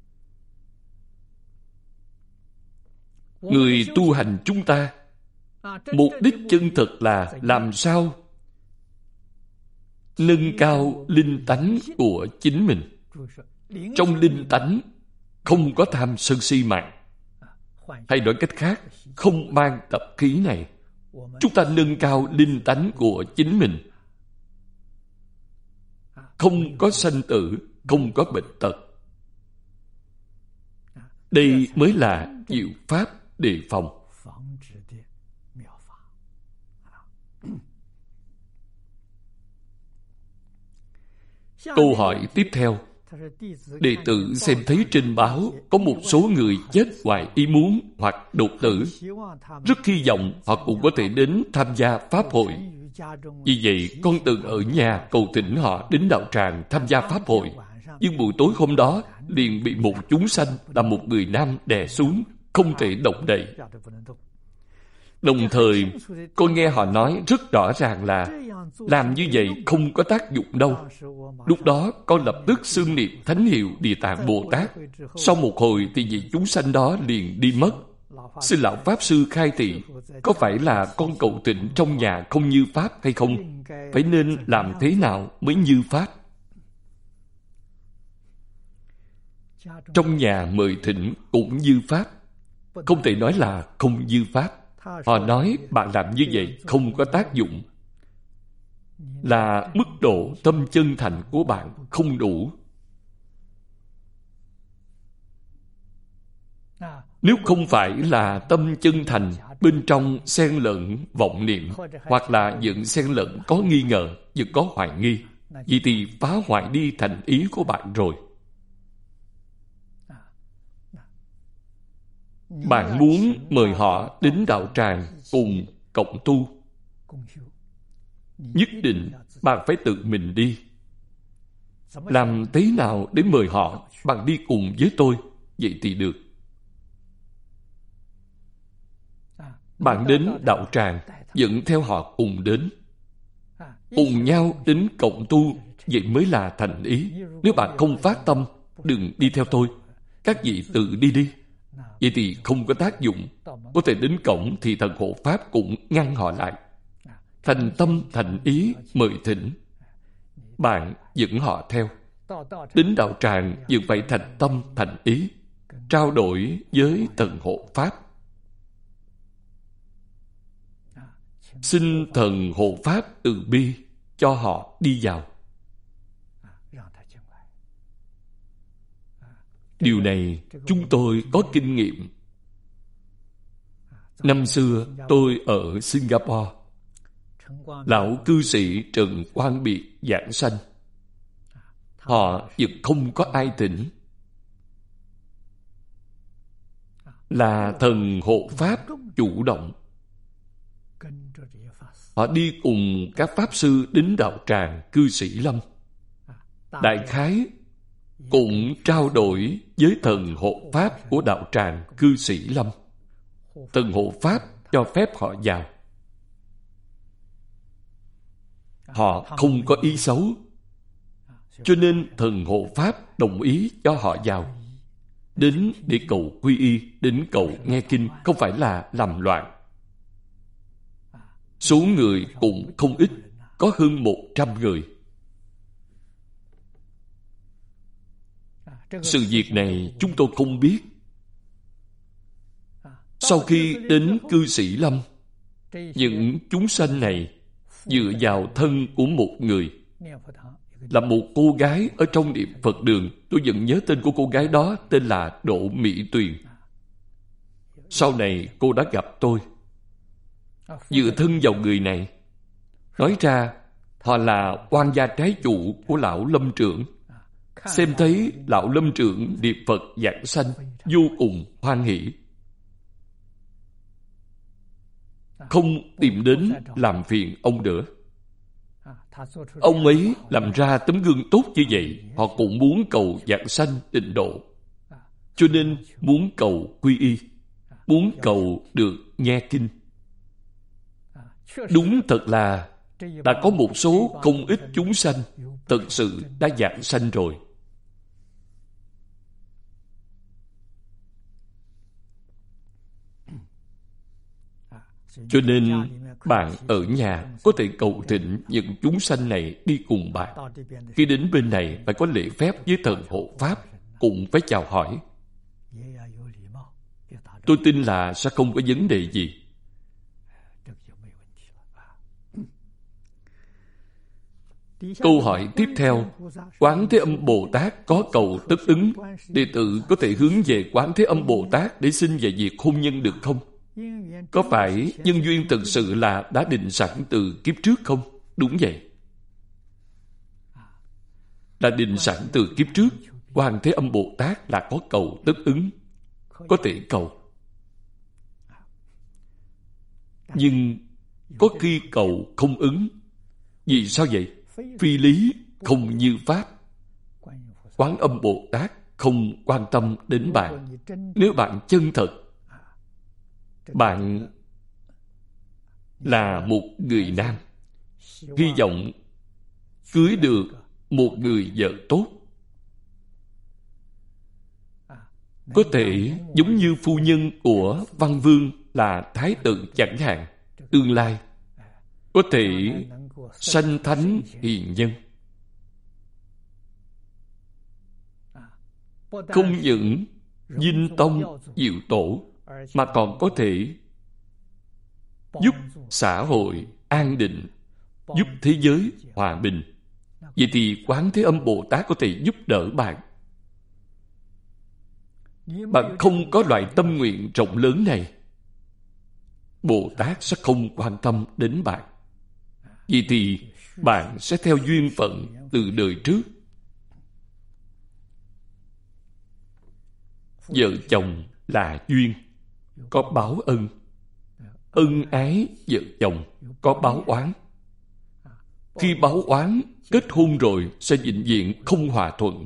người tu hành chúng ta mục đích chân thực là làm sao nâng cao linh tánh của chính mình. Trong linh tánh không có tham sân si mạng. Hay nói cách khác, không mang tập khí này. Chúng ta nâng cao linh tánh của chính mình. Không có sanh tử, không có bệnh tật. Đây mới là diệu pháp đề phòng. Câu hỏi tiếp theo. Đệ tử xem thấy trên báo có một số người chết ngoài ý muốn hoặc đột tử. Rất hy vọng họ cũng có thể đến tham gia pháp hội. Vì vậy, con từng ở nhà cầu thỉnh họ đến đạo tràng tham gia pháp hội. Nhưng buổi tối hôm đó, liền bị một chúng sanh là một người nam đè xuống, không thể động đậy. Đồng thời, con nghe họ nói rất rõ ràng là làm như vậy không có tác dụng đâu. Lúc đó, con lập tức xưng niệm thánh hiệu Địa Tạng Bồ Tát. Sau một hồi thì vị chúng sanh đó liền đi mất. Xin Lão Pháp Sư khai thị, có phải là con cầu tịnh trong nhà không như Pháp hay không? Phải nên làm thế nào mới như Pháp? Trong nhà mời thỉnh cũng như Pháp. Không thể nói là không như Pháp. Họ nói bạn làm như vậy không có tác dụng. Là mức độ tâm chân thành của bạn không đủ. Nếu không phải là tâm chân thành, bên trong xen lẫn vọng niệm, hoặc là vẫn xen lẫn có nghi ngờ, vẫn có hoài nghi, vậy thì phá hoại đi thành ý của bạn rồi. Bạn muốn mời họ đến đạo tràng cùng cộng tu, nhất định bạn phải tự mình đi. Làm thế nào để mời họ? Bạn đi cùng với tôi, vậy thì được. Bạn đến đạo tràng, dẫn theo họ cùng đến. Cùng nhau đến cộng tu, vậy mới là thành ý. Nếu bạn không phát tâm, đừng đi theo tôi. Các vị tự đi đi. Vậy thì không có tác dụng. Có thể đến cổng thì thần hộ Pháp cũng ngăn họ lại. Thành tâm thành ý mời thỉnh. Bạn dẫn họ theo. Đến đạo tràng vẫn phải thành tâm thành ý, trao đổi với thần hộ Pháp. Xin thần hộ Pháp từ bi cho họ đi vào. Điều này chúng tôi có kinh nghiệm. Năm xưa tôi ở Singapore. Lão cư sĩ Trần Quang Biệt giảng sanh. Họ vẫn không có ai thỉnh. Là thần hộ Pháp chủ động. Họ đi cùng các Pháp Sư đến đạo tràng cư sĩ Lâm. Đại khái cũng trao đổi với thần hộ Pháp của đạo tràng cư sĩ Lâm. Thần hộ Pháp cho phép họ vào. Họ không có ý xấu, cho nên thần hộ Pháp đồng ý cho họ vào. Đến để cầu quy y, đến cầu nghe kinh, không phải là làm loạn. Số người cũng không ít, có hơn một trăm người. Sự việc này chúng tôi không biết. Sau khi đến cư sĩ Lâm, những chúng sanh này dựa vào thân của một người, là một cô gái ở trong niệm Phật đường. Tôi vẫn nhớ tên của cô gái đó, tên là Đỗ Mỹ Tuyền. Sau này cô đã gặp tôi. Dựa thân vào người này, nói ra họ là quan gia trái chủ của lão Lâm trưởng. Xem thấy lão Lâm trưởng niệm Phật giảng sanh, vô cùng hoan hỷ. không tìm đến làm phiền ông nữa. Ông ấy làm ra tấm gương tốt như vậy, họ cũng muốn cầu vãng sanh tịnh độ, cho nên muốn cầu quy y, muốn cầu được nghe kinh. Đúng thật là đã có một số không ít chúng sanh thật sự đã vãng sanh rồi. Cho nên bạn ở nhà có thể cầu thỉnh những chúng sanh này đi cùng bạn. Khi đến bên này phải có lễ phép với thần hộ pháp, cũng phải chào hỏi. Tôi tin là sẽ không có vấn đề gì. Câu hỏi tiếp theo, Quán Thế Âm Bồ Tát có cầu tất ứng, đệ tử có thể hướng về Quán Thế Âm Bồ Tát để xin về việc hôn nhân được không? Có phải nhân duyên thực sự là đã định sẵn từ kiếp trước không? Đúng vậy. Đã định sẵn từ kiếp trước, Quan Thế Âm Bồ Tát là có cầu tất ứng, có thể cầu. Nhưng có khi cầu không ứng. Vì sao vậy? Phi lý không như pháp. Quán Âm Bồ Tát không quan tâm đến bạn. Nếu bạn chân thật, bạn là một người nam, hy vọng cưới được một người vợ tốt, có thể giống như phu nhân của Văn Vương là Thái tử chẳng hạn, tương lai có thể sanh thánh hiền nhân. Không những vinh tông diệu tổ, mà còn có thể giúp xã hội an định, giúp thế giới hòa bình. Vậy thì Quán Thế Âm Bồ Tát có thể giúp đỡ bạn. Bạn không có loại tâm nguyện rộng lớn này, Bồ Tát sẽ không quan tâm đến bạn. Vậy thì bạn sẽ theo duyên phận từ đời trước. Vợ chồng là duyên, có báo ân. Ân ái vợ chồng có báo oán. Khi báo oán, kết hôn rồi sẽ vĩnh viễn không hòa thuận.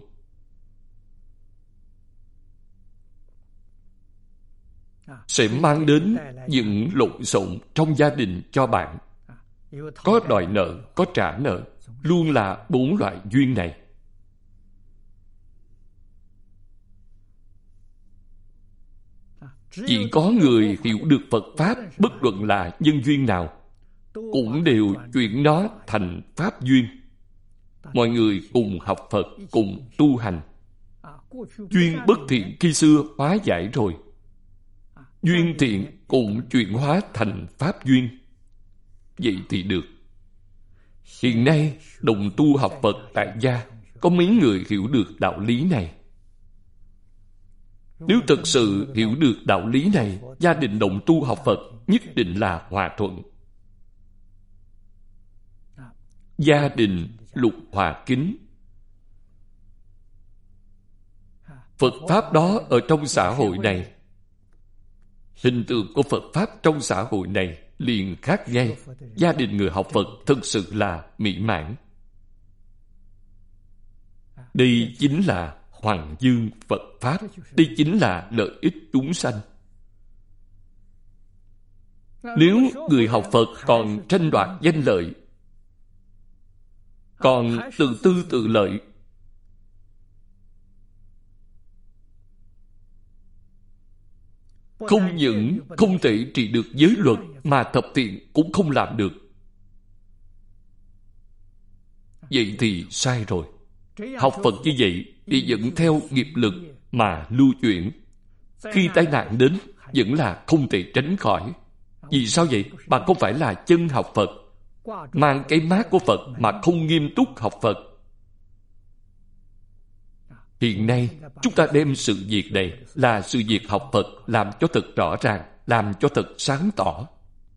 Sẽ mang đến những lộn xộn trong gia đình cho bạn. Có đòi nợ, có trả nợ, luôn là bốn loại duyên này. Chỉ có người hiểu được Phật Pháp, bất luận là nhân duyên nào, cũng đều chuyển nó thành Pháp duyên. Mọi người cùng học Phật, cùng tu hành. Duyên bất thiện khi xưa hóa giải rồi, duyên thiện cũng chuyển hóa thành Pháp duyên. Vậy thì được. Hiện nay, đồng tu học Phật tại gia, có mấy người hiểu được đạo lý này. Nếu thật sự hiểu được đạo lý này, gia đình đồng tu học Phật nhất định là hòa thuận. Gia đình lục hòa kính. Phật Pháp đó ở trong xã hội này, hình tượng của Phật Pháp trong xã hội này liền khác ngay. Gia đình người học Phật thực sự là mỹ mãn. Đây chính là Hoàng Dương Phật Pháp. Đây chính là lợi ích chúng sanh. Nếu người học Phật còn tranh đoạt danh lợi, còn tự tư tự lợi, không những không thể trị được giới luật, mà thập thiện cũng không làm được. Vậy thì sai rồi. Học Phật như vậy thì dẫn theo nghiệp lực mà lưu chuyển. Khi tai nạn đến, vẫn là không thể tránh khỏi. Vì sao vậy? Bạn không phải là chân học Phật, mang cái mác của Phật mà không nghiêm túc học Phật. Hiện nay, chúng ta đem sự việc này là sự việc học Phật làm cho thật rõ ràng, làm cho thật sáng tỏ.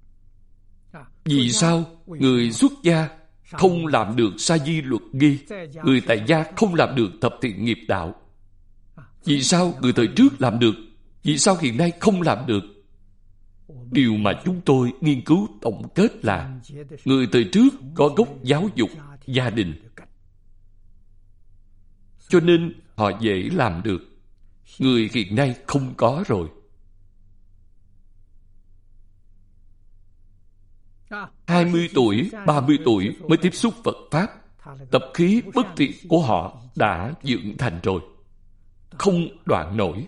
Vì sao người xuất gia không làm được sa di luật nghi, người tại gia không làm được thập thiện nghiệp đạo? Vì sao người thời trước làm được, vì sao hiện nay không làm được? Điều mà chúng tôi nghiên cứu tổng kết là người thời trước có gốc giáo dục gia đình, cho nên họ dễ làm được. Người hiện nay không có rồi. hai mươi tuổi, ba mươi tuổi mới tiếp xúc Phật Pháp. Tập khí bất thiện của họ đã dưỡng thành rồi, không đoạn nổi.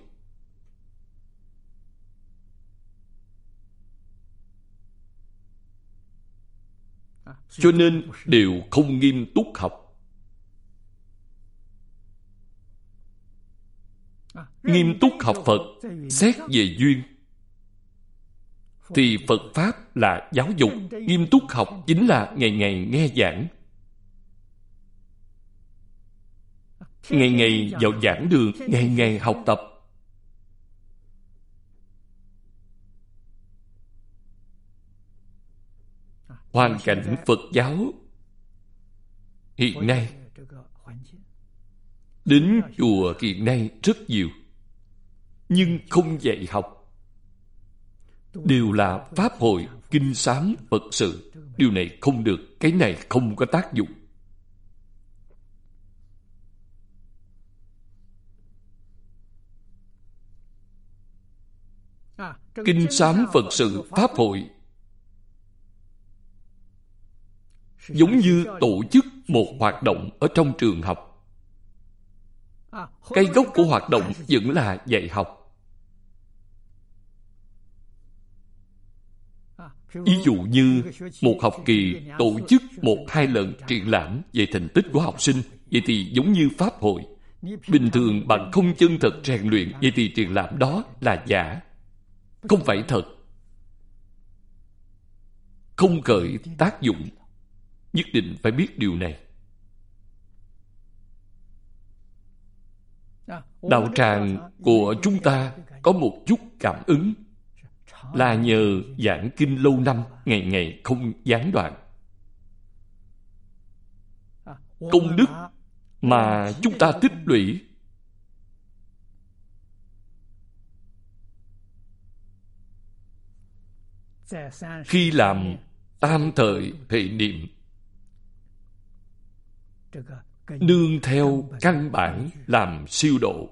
Cho nên đều không nghiêm túc học. Nghiêm túc học Phật, xét về duyên, thì Phật Pháp là giáo dục. Nghiêm túc học chính là ngày ngày nghe giảng, ngày ngày vào giảng đường, ngày ngày học tập. Hoàn cảnh Phật giáo hiện nay, đến chùa hiện nay rất nhiều, nhưng không dạy học. Đều là pháp hội, kinh sám, Phật sự. Điều này không được, cái này không có tác dụng. Kinh sám, Phật sự, pháp hội giống như tổ chức một hoạt động ở trong trường học. Cái gốc của hoạt động vẫn là dạy học. Ví dụ như một học kỳ tổ chức một hai lần triển lãm về thành tích của học sinh, vậy thì giống như pháp hội. Bình thường bạn không chân thật rèn luyện, vậy thì triển lãm đó là giả, không phải thật, không khởi tác dụng. Nhất định phải biết điều này. Đạo tràng của chúng ta có một chút cảm ứng, là nhờ giảng kinh lâu năm, ngày ngày không gián đoạn. Công đức mà chúng ta tích lũy khi làm tam thời hệ niệm, nương theo căn bản làm siêu độ.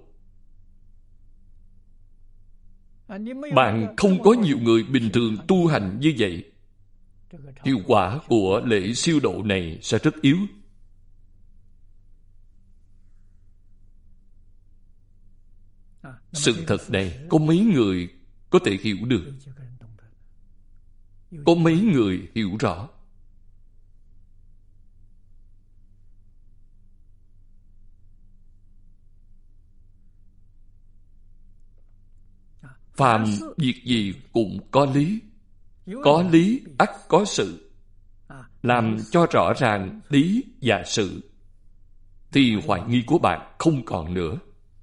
Bạn không có nhiều người bình thường tu hành như vậy, hiệu quả của lễ siêu độ này sẽ rất yếu. Sự thật này có mấy người có thể hiểu được, có mấy người hiểu rõ. Phàm việc gì cũng có lý, có lý ắt có sự. Làm cho rõ ràng lý và sự, thì hoài nghi của bạn không còn nữa.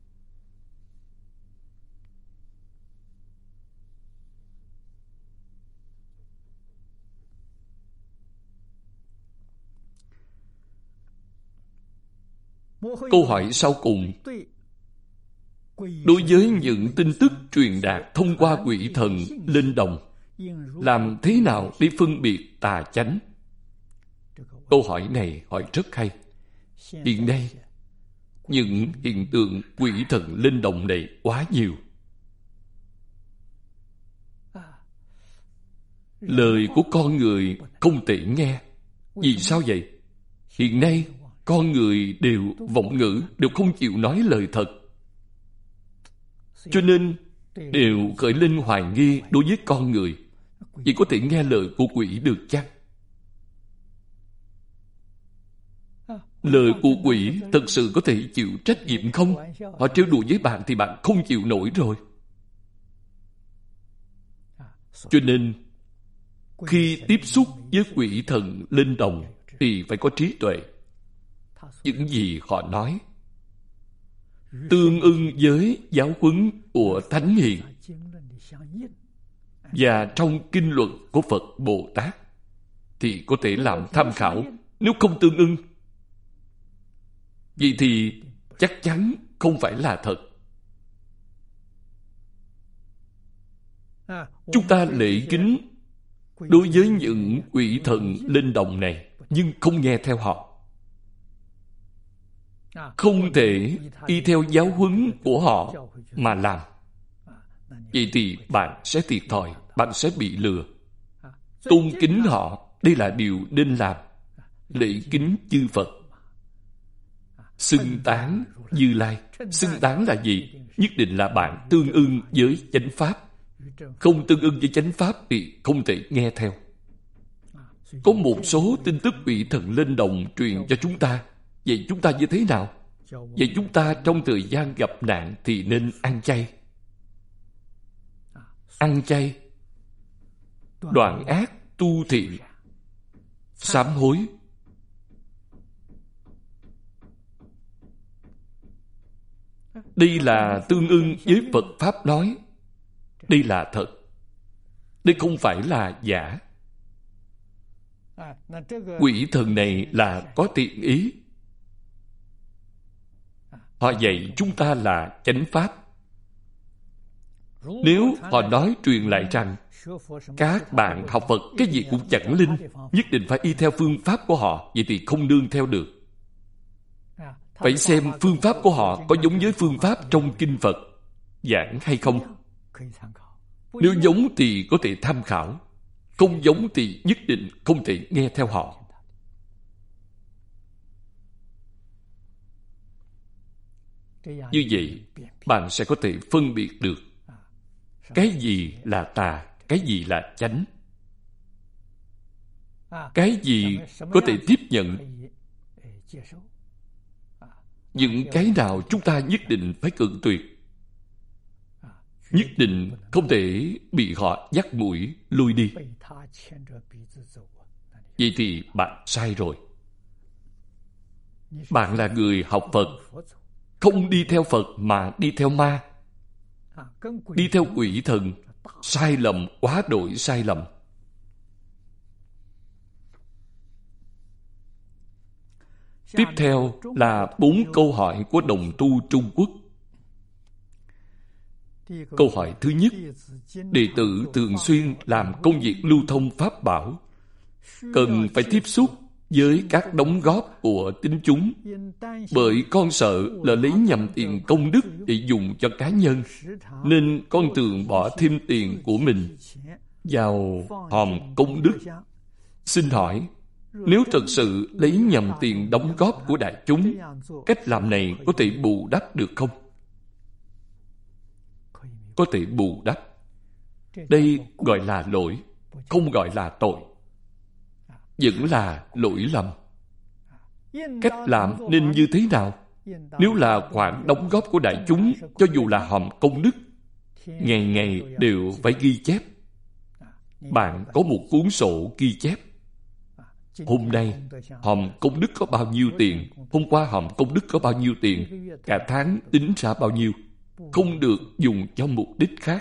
Câu hỏi sau cùng: đối với những tin tức truyền đạt thông qua quỷ thần, linh đồng, làm thế nào để phân biệt tà chánh? Câu hỏi này hỏi rất hay. Hiện nay, những hiện tượng quỷ thần linh động này quá nhiều. Lời của con người không thể nghe. Vì sao vậy? Hiện nay, con người đều vọng ngữ, đều không chịu nói lời thật. Cho nên, đều khởi lên hoài nghi đối với con người. Chỉ có thể nghe lời của quỷ được chăng? Lời của quỷ thật sự có thể chịu trách nhiệm không? Họ trêu đùa với bạn thì bạn không chịu nổi rồi. Cho nên, khi tiếp xúc với quỷ thần linh đồng thì phải có trí tuệ. Những gì họ nói tương ưng với giáo huấn của Thánh Hiền và trong kinh luận của Phật Bồ Tát thì có thể làm tham khảo. Nếu không tương ưng, vậy thì chắc chắn không phải là thật. Chúng ta lễ kính đối với những quỷ thần linh đồng này, nhưng không nghe theo họ. Không thể y theo giáo huấn của họ mà làm. Vậy thì bạn sẽ thiệt thòi, bạn sẽ bị lừa. Tôn kính họ, đây là điều nên làm. Lễ kính chư Phật, xưng tán Như Lai. Xưng tán là gì? Nhất định là bạn tương ưng với chánh pháp. Không tương ưng với chánh pháp thì không thể nghe theo. Có một số tin tức quỷ thần linh đồng truyền cho chúng ta. Vậy chúng ta như thế nào? Vậy chúng ta trong thời gian gặp nạn thì nên ăn chay. Ăn chay, đoạn ác, tu thiện, sám hối. Đây là tương ưng với Phật Pháp nói. Đây là thật. Đây không phải là giả. Quỷ thần này là có thiện ý. Họ dạy chúng ta là chánh pháp. Nếu họ nói truyền lại rằng các bạn học Phật cái gì cũng chẳng linh, nhất định phải y theo phương pháp của họ, vậy thì không nương theo được. Phải xem phương pháp của họ có giống với phương pháp trong kinh Phật giảng hay không. Nếu giống thì có thể tham khảo, không giống thì nhất định không thể nghe theo họ. Như vậy, bạn sẽ có thể phân biệt được cái gì là tà, cái gì là chánh. Cái gì có thể tiếp nhận, những cái nào chúng ta nhất định phải cự tuyệt. Nhất định không thể bị họ dắt mũi lui đi. Vậy thì bạn sai rồi. Bạn là người học Phật, không đi theo Phật mà đi theo ma, đi theo quỷ thần. Sai lầm, quá đổi sai lầm. Tiếp theo là bốn câu hỏi của đồng tu Trung Quốc. Câu hỏi thứ nhất: đệ tử thường xuyên làm công việc lưu thông pháp bảo, cần phải tiếp xúc với các đóng góp của tín chúng, bởi con sợ là lấy nhầm tiền công đức để dùng cho cá nhân, nên con thường bỏ thêm tiền của mình vào hòm công đức. Xin hỏi, nếu thật sự lấy nhầm tiền đóng góp của đại chúng, cách làm này có thể bù đắp được không? Có thể bù đắp. Đây gọi là lỗi, không gọi là tội. Vẫn là lỗi lầm. Cách làm nên như thế nào? Nếu là khoản đóng góp của đại chúng, cho dù là hòm công đức, ngày ngày đều phải ghi chép. Bạn có một cuốn sổ ghi chép. Hôm nay hòm công đức có bao nhiêu tiền, hôm qua hòm công đức có bao nhiêu tiền, cả tháng tính ra bao nhiêu, không được dùng cho mục đích khác.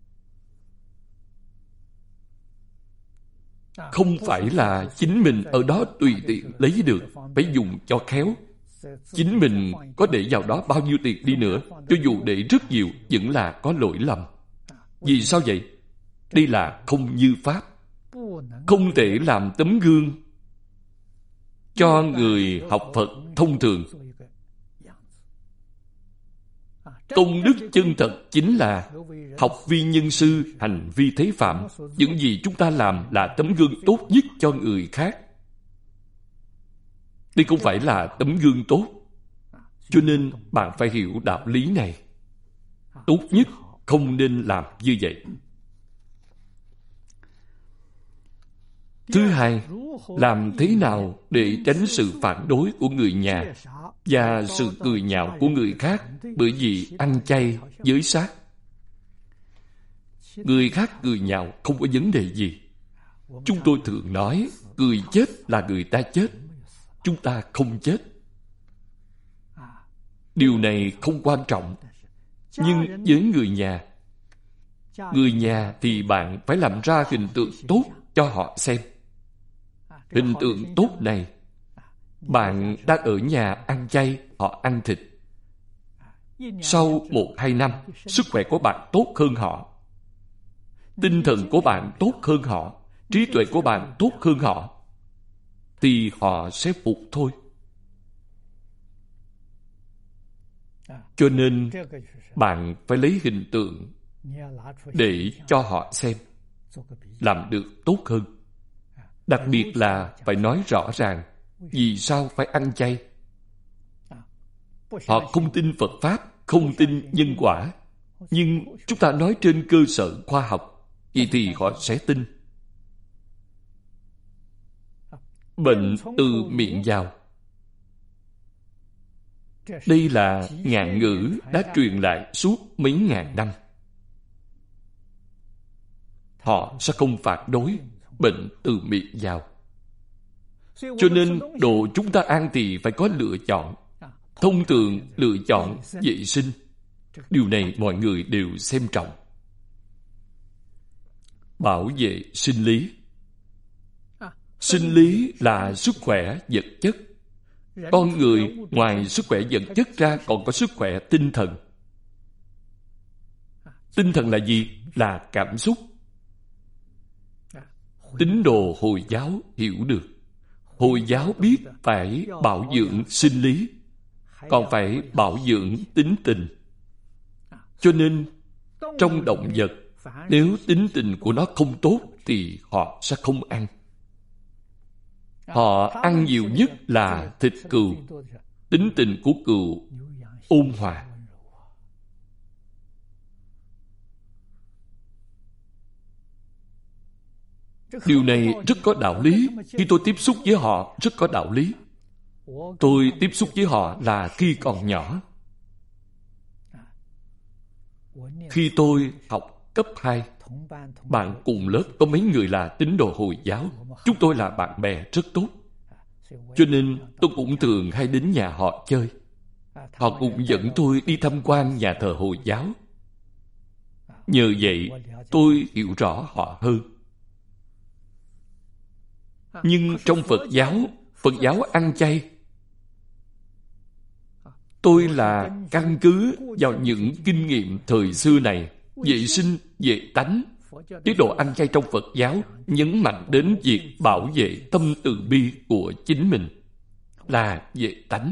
Không phải là chính mình ở đó tùy tiện lấy được, phải dùng cho khéo. Chính mình có để vào đó bao nhiêu tiền đi nữa, cho dù để rất nhiều, vẫn là có lỗi lầm. Vì sao vậy? Đây là không như pháp. Không thể làm tấm gương cho người học Phật thông thường. Công đức chân thật chính là học vi nhân sư, hành vi thế phạm. Những gì chúng ta làm là tấm gương tốt nhất cho người khác. Đây không phải là tấm gương tốt. Cho nên bạn phải hiểu đạo lý này. Tốt nhất không nên làm như vậy. Thứ hai, làm thế nào để tránh sự phản đối của người nhà và sự cười nhạo của người khác bởi vì ăn chay, giới sát. Người khác cười nhạo không có vấn đề gì. Chúng tôi thường nói, cười chết là người ta chết, chúng ta không chết. Điều này không quan trọng. Nhưng với người nhà, người nhà thì bạn phải làm ra hình tượng tốt cho họ xem. Hình tượng tốt này, bạn đang ở nhà ăn chay, họ ăn thịt. Sau một hai năm, sức khỏe của bạn tốt hơn họ. tinh thần của bạn tốt hơn họ, trí tuệ của bạn tốt hơn họ, thì họ sẽ phục thôi. Cho nên bạn phải lấy hình tượng để cho họ xem, làm được tốt hơn. Đặc biệt là phải nói rõ ràng vì sao phải ăn chay. Họ không tin Phật Pháp, không tin nhân quả, nhưng chúng ta nói trên cơ sở khoa học, vậy thì họ sẽ tin. Bệnh từ miệng vào. Đây là ngạn ngữ đã truyền lại suốt mấy ngàn năm. Họ sẽ không phản đối bệnh từ miệng vào. Cho nên độ chúng ta ăn thì phải có lựa chọn. Thông thường lựa chọn vệ sinh. Điều này mọi người đều xem trọng. Bảo vệ sinh lý. Sinh lý là sức khỏe vật chất. Con người ngoài sức khỏe vật chất ra còn có sức khỏe tinh thần. Tinh thần là gì? Là cảm xúc. Tín đồ Hồi giáo hiểu được. Hồi giáo biết phải bảo dưỡng sinh lý, còn phải bảo dưỡng tính tình. Cho nên trong động vật, nếu tính tình của nó không tốt thì họ sẽ không ăn. Họ ăn nhiều nhất là thịt cừu. Tính tình của cừu ôn hòa. Điều này rất có đạo lý. Khi tôi tiếp xúc với họ, rất có đạo lý. Tôi tiếp xúc với họ là khi còn nhỏ. Khi tôi học cấp hai, bạn cùng lớp có mấy người là tín đồ Hồi giáo. Chúng tôi là bạn bè rất tốt. Cho nên tôi cũng thường hay đến nhà họ chơi. Họ cũng dẫn tôi đi tham quan nhà thờ Hồi giáo. Nhờ vậy, tôi hiểu rõ họ hơn. Nhưng trong Phật giáo, Phật giáo ăn chay. Tôi là căn cứ vào những kinh nghiệm thời xưa này, vệ sinh, vệ tánh. Chế độ ăn chay trong Phật giáo nhấn mạnh đến việc bảo vệ tâm từ bi của chính mình, là vệ tánh.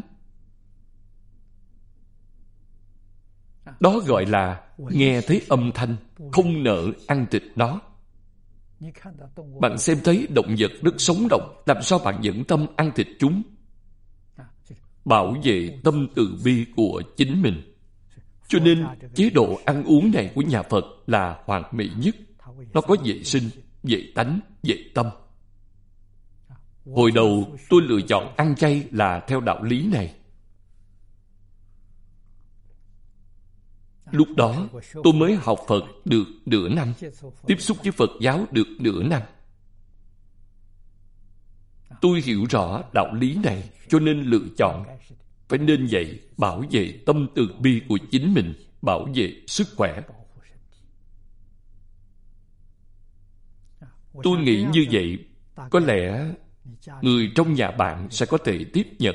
Đó gọi là nghe thấy âm thanh, không nỡ ăn thịt nó. Bạn xem thấy động vật rất sống động, làm sao bạn dẫn tâm ăn thịt chúng? Bảo vệ tâm từ bi của chính mình. Cho nên chế độ ăn uống này của nhà Phật là hoàn mỹ nhất. Nó có vệ sinh, vệ tánh, vệ tâm. Hồi đầu tôi lựa chọn ăn chay là theo đạo lý này. Lúc đó tôi mới học Phật được nửa năm, tiếp xúc với Phật giáo được nửa năm. Tôi hiểu rõ đạo lý này, cho nên lựa chọn phải nên vậy, bảo vệ tâm từ bi của chính mình, bảo vệ sức khỏe. Tôi nghĩ như vậy, có lẽ người trong nhà bạn sẽ có thể tiếp nhận.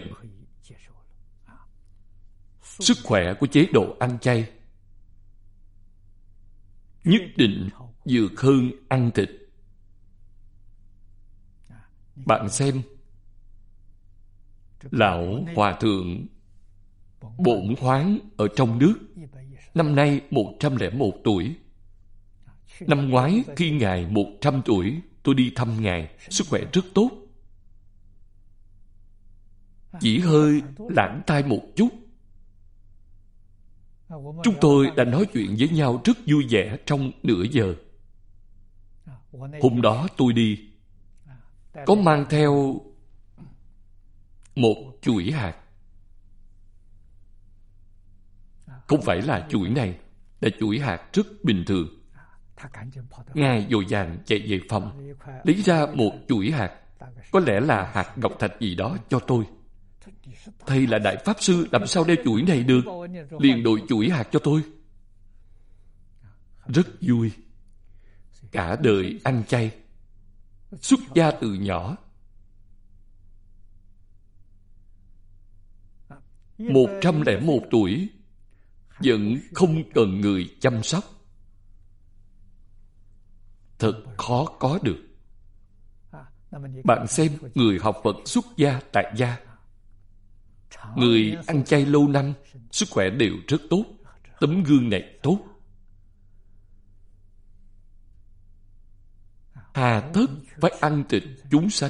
Sức khỏe của chế độ ăn chay nhất định vượt hơn ăn thịt. Bạn xem, Lão Hòa Thượng Bổn Hoán ở trong nước, năm nay một trăm lẻ một tuổi. Năm ngoái khi Ngài một trăm tuổi, tôi đi thăm Ngài, sức khỏe rất tốt. Chỉ hơi lãng tai một chút. Chúng tôi đã nói chuyện với nhau rất vui vẻ trong nửa giờ. Hôm đó tôi đi, có mang theo một chuỗi hạt. Không phải là chuỗi này, là chuỗi hạt rất bình thường. Ngài vội vàng chạy về phòng, lấy ra một chuỗi hạt, có lẽ là hạt ngọc thạch gì đó cho tôi. Thầy là Đại Pháp Sư, làm sao đeo chuỗi này được? Liền đội chuỗi hạt cho tôi. Rất vui. Cả đời ăn chay, xuất gia từ nhỏ. Một trăm lẻ một tuổi, vẫn không cần người chăm sóc. thật khó có được. Bạn xem người học Phật xuất gia tại gia, người ăn chay lâu năm, sức khỏe đều rất tốt. Tấm gương này tốt. Hà tất phải ăn thịt chúng sanh?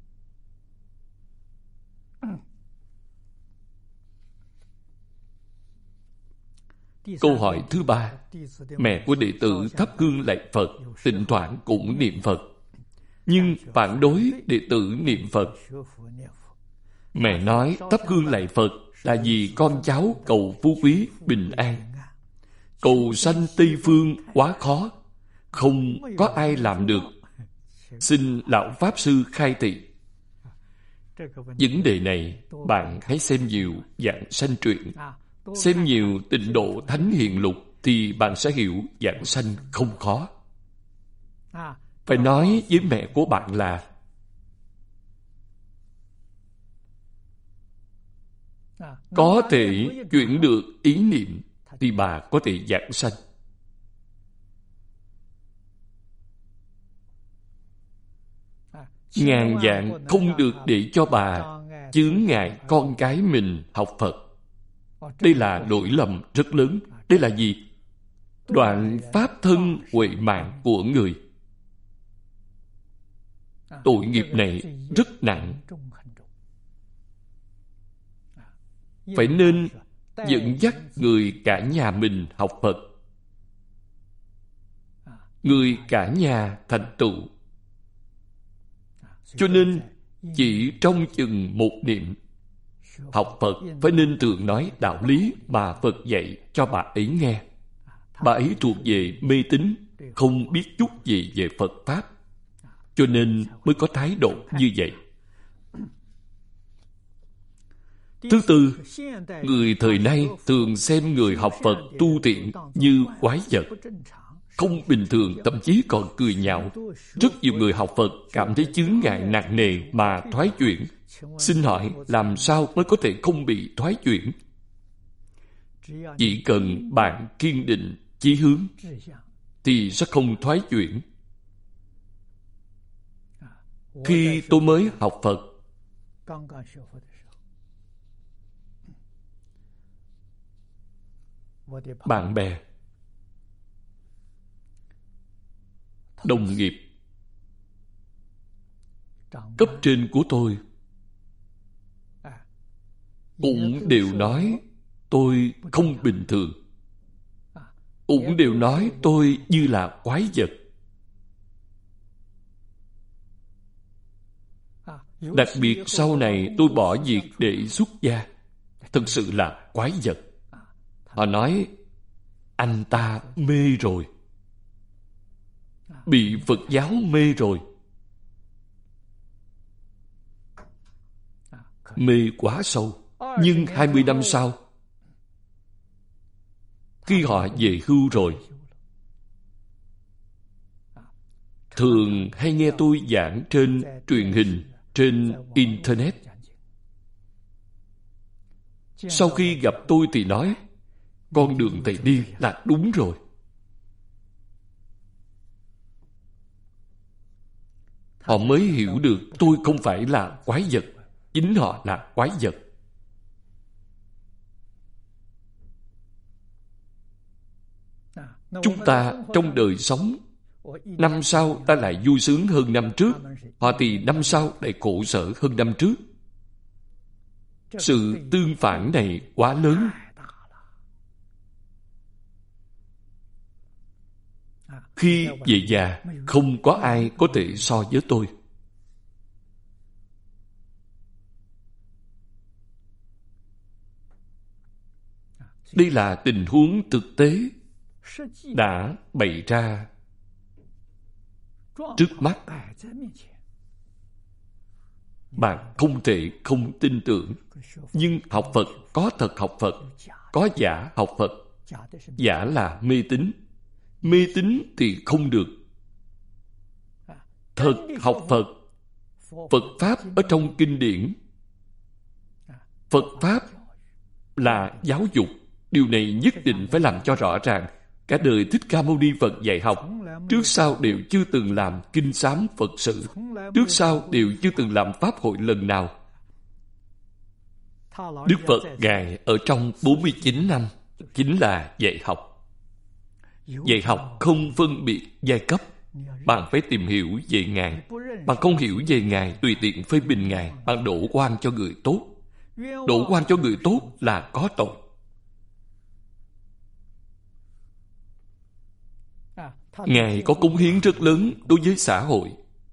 Câu hỏi thứ ba, mẹ của đệ tử thắp hương lạy Phật, thỉnh thoảng cũng niệm Phật, nhưng phản đối đệ tử niệm Phật. Mẹ nói thắp hương lạy Phật là vì con cháu cầu phú quý bình an. Cầu sanh Tây Phương quá khó, không có ai làm được. Xin Lão Pháp Sư khai thị. Vấn đề này bạn hãy xem nhiều Giảng Sanh truyện, xem nhiều Tịnh Độ Thánh Hiền Lục thì bạn sẽ hiểu giảng sanh không khó. Phải nói với mẹ của bạn là có thể chuyển được ý niệm thì bà có thể giảng sanh. Ngàn vạn không được để cho bà chướng ngại con cái mình học Phật. Đây là lỗi lầm rất lớn. Đây là gì? Đoạn pháp thân huệ mạng của người. Tội nghiệp này rất nặng. Phải nên dẫn dắt người cả nhà mình học Phật. Người cả nhà thành tựu. Cho nên chỉ trong chừng một niệm, học Phật phải nên thường nói đạo lý mà Phật dạy cho bà ấy nghe. Bà ấy thuộc về mê tín, không biết chút gì về Phật Pháp, cho nên mới có thái độ như vậy. Thứ tư, người thời nay thường xem người học Phật tu thiện như quái vật, không bình thường, thậm chí còn cười nhạo. Rất nhiều người học Phật cảm thấy chướng ngại nặng nề mà thoái chuyển. Xin hỏi làm sao mới có thể không bị thoái chuyển? Chỉ cần bạn kiên định chí hướng thì sẽ không thoái chuyển. Khi tôi mới học Phật, bạn bè, đồng nghiệp, cấp trên của tôi cũng đều nói tôi không bình thường, cũng đều nói tôi như là quái vật. Đặc biệt sau này tôi bỏ việc để xuất gia, thực sự là quái vật. Họ nói anh ta mê rồi, bị Phật giáo mê rồi. Mê quá sâu. Nhưng hai mươi năm sau, khi họ về hưu rồi, thường hay nghe tôi giảng trên truyền hình, trên Internet. Sau khi gặp tôi thì nói, con đường thầy đi là đúng rồi. Họ mới hiểu được tôi không phải là quái vật, chính họ là quái vật. Chúng ta trong đời sống, năm sau ta lại vui sướng hơn năm trước, họ thì năm sau lại khổ sở hơn năm trước. Sự tương phản này quá lớn. Khi về già, không có ai có thể so với tôi. Đây là tình huống thực tế đã bày ra trước mắt. Bạn không thể không tin tưởng. Nhưng học Phật có thật học Phật, có giả học Phật. Giả là mê tín. Mê tín thì không được. Thật học Phật. Phật Pháp ở trong kinh điển. Phật Pháp là giáo dục. Điều này nhất định phải làm cho rõ ràng. Cả đời Thích Ca Mâu Ni Phật dạy học trước sau đều chưa từng làm kinh sám Phật sự, trước sau đều chưa từng làm pháp hội lần nào. Đức Phật Ngài ở trong bốn mươi chín năm chính là dạy học. Dạy học không phân biệt giai cấp. Bạn phải tìm hiểu về Ngài. Bạn không hiểu về Ngài, tùy tiện phê bình Ngài, bạn đổ oan cho người tốt. Đổ oan cho người tốt là có tội. Ngài có cống hiến rất lớn đối với xã hội.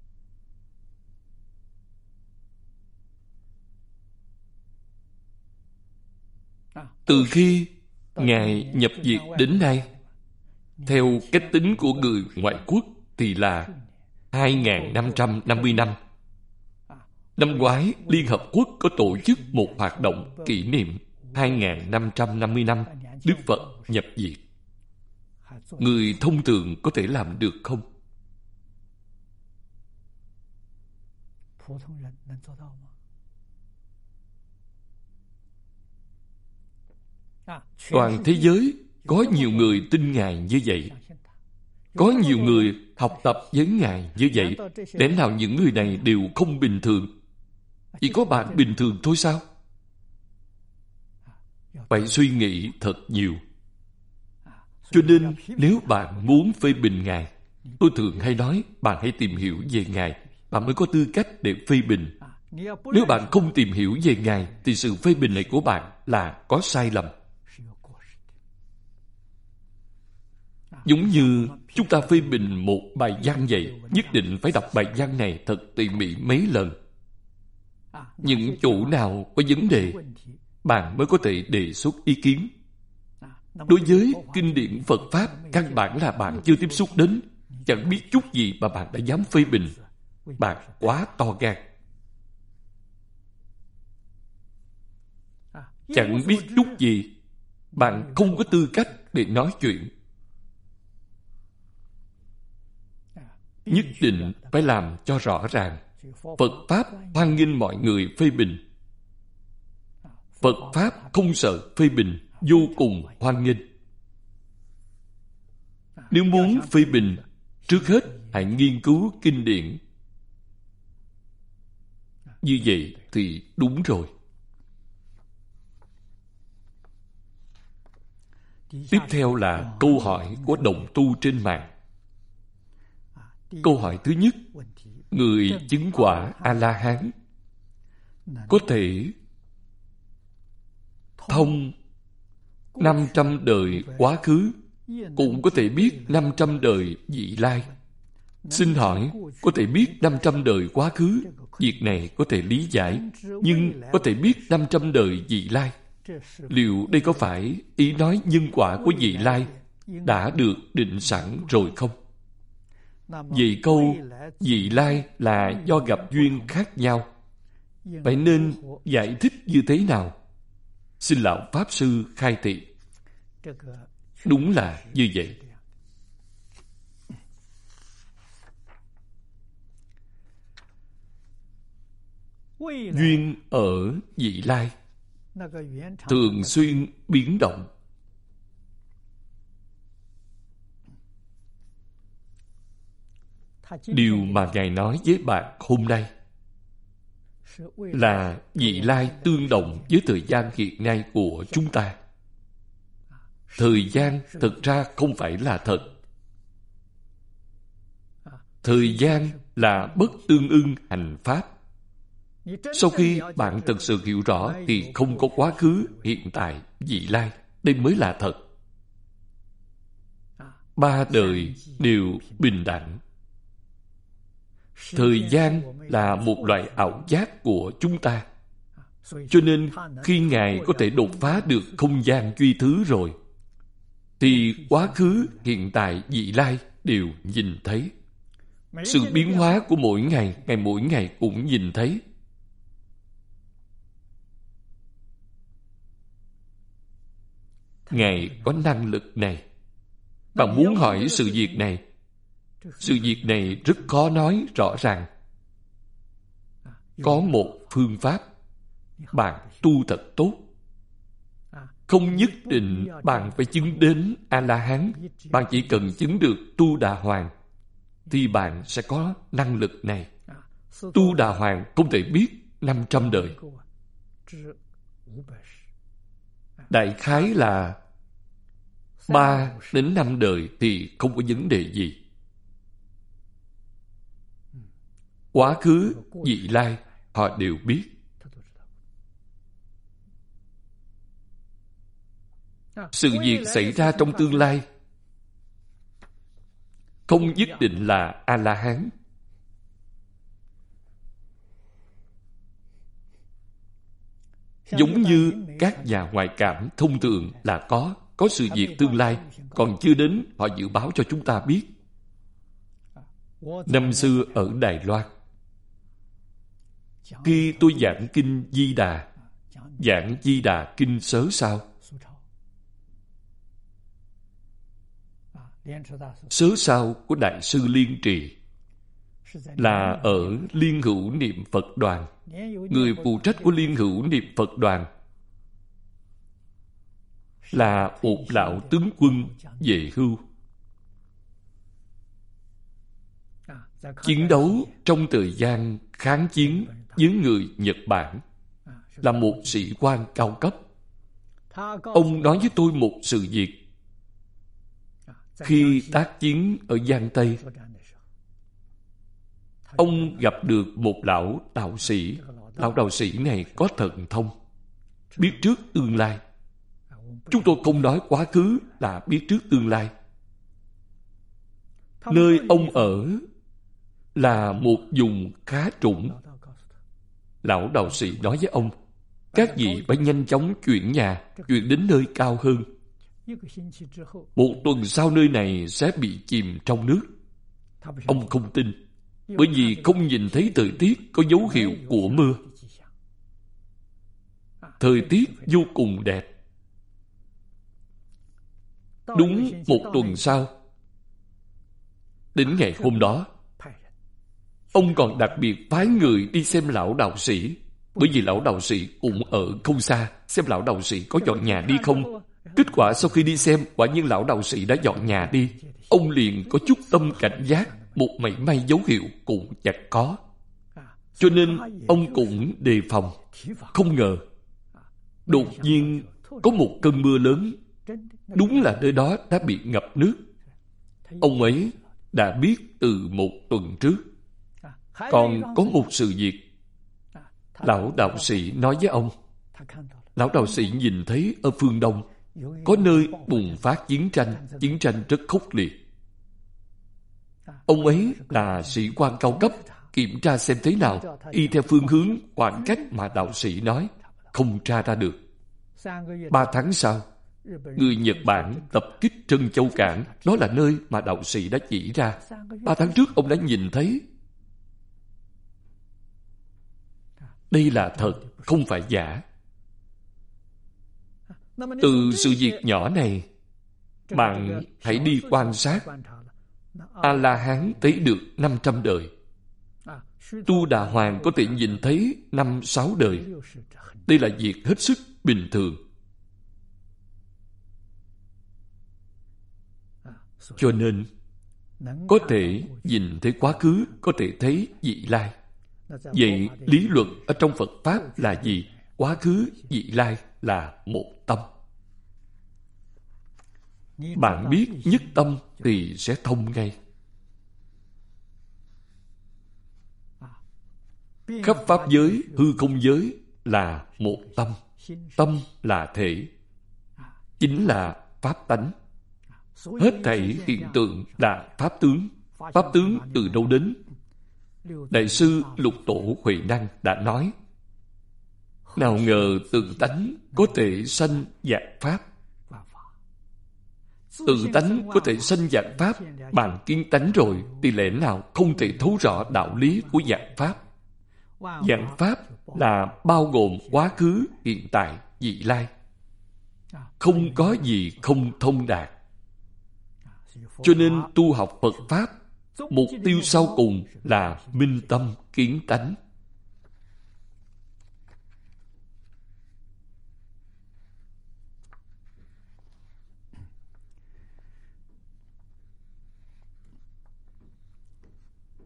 Từ khi Ngài nhập Việt đến nay, theo cách tính của người ngoại quốc thì là hai nghìn năm trăm năm mươi năm. Năm ngoái, Liên Hợp Quốc có tổ chức một hoạt động kỷ niệm hai nghìn năm trăm năm mươi năm Đức Phật nhập Việt. Người thông thường có thể làm được không? Toàn thế giới có nhiều người tin Ngài như vậy. Có nhiều người học tập với Ngài như vậy. Lẽ nào những người này đều không bình thường? Chỉ có bạn bình thường thôi sao? Phải suy nghĩ thật nhiều. Cho nên nếu bạn muốn phê bình Ngài, tôi thường hay nói bạn hãy tìm hiểu về Ngài, bạn mới có tư cách để phê bình. Nếu bạn không tìm hiểu về Ngài thì sự phê bình này của bạn là có sai lầm. Giống như chúng ta phê bình một bài văn vậy, nhất định phải đọc bài văn này thật tỉ mỉ mấy lần. Những chỗ nào có vấn đề, bạn mới có thể đề xuất ý kiến. Đối với kinh điển Phật Pháp, căn bản là bạn chưa tiếp xúc đến, chẳng biết chút gì mà bạn đã dám phê bình. Bạn quá to gan. Chẳng biết chút gì, bạn không có tư cách để nói chuyện. Nhất định phải làm cho rõ ràng. Phật Pháp hoan nghênh mọi người phê bình. Phật Pháp không sợ phê bình, vô cùng hoan nghênh. Nếu muốn phê bình, trước hết hãy nghiên cứu kinh điển. Như vậy thì đúng rồi. Tiếp theo là câu hỏi của đồng tu trên mạng. Câu hỏi thứ nhất, người chứng quả A-la-hán có thể thông năm trăm đời quá khứ, cũng có thể biết năm trăm đời vị lai. Xin hỏi, có thể biết năm trăm đời quá khứ, việc này có thể lý giải, nhưng có thể biết năm trăm đời vị lai. Liệu đây có phải ý nói nhân quả của vị lai đã được định sẵn rồi không? Vậy câu vị lai là do gặp duyên khác nhau, vậy nên giải thích như thế nào? Xin lão Pháp Sư khai thị. Đúng là như vậy. Duyên ở vị lai thường xuyên biến động. Điều mà Ngài nói với bạn hôm nay là vị lai tương đồng với thời gian hiện nay của chúng ta. Thời gian thực ra không phải là thật. Thời gian là bất tương ưng hành pháp. Sau khi bạn thật sự hiểu rõ thì không có quá khứ, hiện tại, vị lai. Đây mới là thật. Ba đời đều bình đẳng. Thời gian là một loại ảo giác của chúng ta. Cho nên khi Ngài có thể đột phá được không gian duy thứ rồi, thì quá khứ, hiện tại, vị lai đều nhìn thấy. Sự biến hóa của mỗi ngày, ngày mỗi ngày cũng nhìn thấy. Ngài có năng lực này. Bạn muốn hỏi sự việc này, sự việc này rất khó nói rõ ràng. Có một phương pháp, bạn tu thật tốt. Không nhất định bạn phải chứng đến A-la-hán. Bạn chỉ cần chứng được Tu Đà Hoàng thì bạn sẽ có năng lực này. Tu Đà Hoàng không thể biết năm trăm đời. Đại khái là ba đến năm đời thì không có vấn đề gì. Quá khứ, vị lai, họ đều biết. Sự việc xảy ra trong tương lai không nhất định là A-la-hán. Giống như các nhà ngoại cảm thông thường là có có sự việc tương lai còn chưa đến, họ dự báo cho chúng ta biết. Năm xưa ở Đài Loan, khi tôi giảng kinh Di Đà, giảng Di Đà kinh Sớ Sao. Sớ Sao của Đại sư Liên Trì là ở Liên Hữu Niệm Phật Đoàn. Người phụ trách của Liên Hữu Niệm Phật Đoàn là một lão tướng quân về hưu. Chiến đấu trong thời gian kháng chiến với người Nhật Bản, là một sĩ quan cao cấp. Ông nói với tôi một sự việc. Khi tác chiến ở Giang Tây, ông gặp được một lão đạo sĩ. Lão đạo sĩ này có thần thông, biết trước tương lai. Chúng tôi không nói quá khứ, là biết trước tương lai. Nơi ông ở là một vùng khá trũng. Lão đạo sĩ nói với ông, các vị phải nhanh chóng chuyển nhà, chuyển đến nơi cao hơn. Một tuần sau nơi này sẽ bị chìm trong nước. Ông không tin, bởi vì không nhìn thấy thời tiết có dấu hiệu của mưa. Thời tiết vô cùng đẹp. Đúng một tuần sau, đến ngày hôm đó, ông còn đặc biệt phái người đi xem lão đạo sĩ. Bởi vì lão đạo sĩ cũng ở không xa, xem lão đạo sĩ có dọn nhà đi không. Kết quả sau khi đi xem, quả nhiên lão đạo sĩ đã dọn nhà đi. Ông liền có chút tâm cảnh giác, một mảy may dấu hiệu cũng chẳng có. Cho nên ông cũng đề phòng. Không ngờ đột nhiên có một cơn mưa lớn. Đúng là nơi đó đã bị ngập nước. Ông ấy đã biết từ một tuần trước. Còn có một sự việc lão đạo sĩ nói với ông. Lão đạo sĩ nhìn thấy ở phương Đông có nơi bùng phát chiến tranh. Chiến tranh rất khốc liệt. Ông ấy là sĩ quan cao cấp, kiểm tra xem thế nào, y theo phương hướng khoảng cách mà đạo sĩ nói, không tra ra được. Ba tháng sau, người Nhật Bản tập kích Trân Châu Cảng. Đó là nơi mà đạo sĩ đã chỉ ra. Ba tháng trước ông đã nhìn thấy. Đây là thật, không phải giả. Từ sự việc nhỏ này, bạn hãy đi quan sát. A-la-hán thấy được năm trăm đời. Tu Đà Hoàng có thể nhìn thấy năm sáu đời. Đây là việc hết sức bình thường. Cho nên, có thể nhìn thấy quá khứ, có thể thấy vị lai. Vậy lý luận ở trong Phật Pháp là gì? Quá khứ, vị lai là một tâm. Bạn biết nhất tâm thì sẽ thông ngay. Khắp Pháp giới, hư không giới là một tâm. Tâm là thể, chính là Pháp tánh. Hết thảy hiện tượng là Pháp tướng. Pháp tướng từ đâu đến? Đại sư Lục Tổ Huệ Năng đã nói, nào ngờ tự tánh có thể sanh vạn Pháp. Tự tánh có thể sanh vạn Pháp. Bạn kiến tánh rồi thì lẽ nào không thể thấu rõ đạo lý của vạn Pháp? Vạn Pháp là bao gồm quá khứ, hiện tại, vị lai. Không có gì không thông đạt. Cho nên tu học Phật Pháp, mục tiêu sau cùng là minh tâm kiến tánh.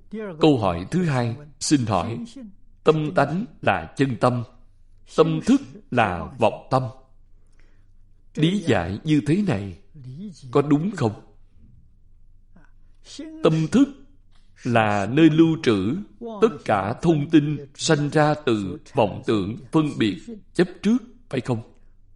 Câu hỏi thứ hai, xin hỏi, tâm tánh là chân tâm, tâm thức là vọng tâm. Lý giải như thế này có đúng không? Tâm thức là nơi lưu trữ tất cả thông tin sanh ra từ vọng tưởng, phân biệt, chấp trước, phải không?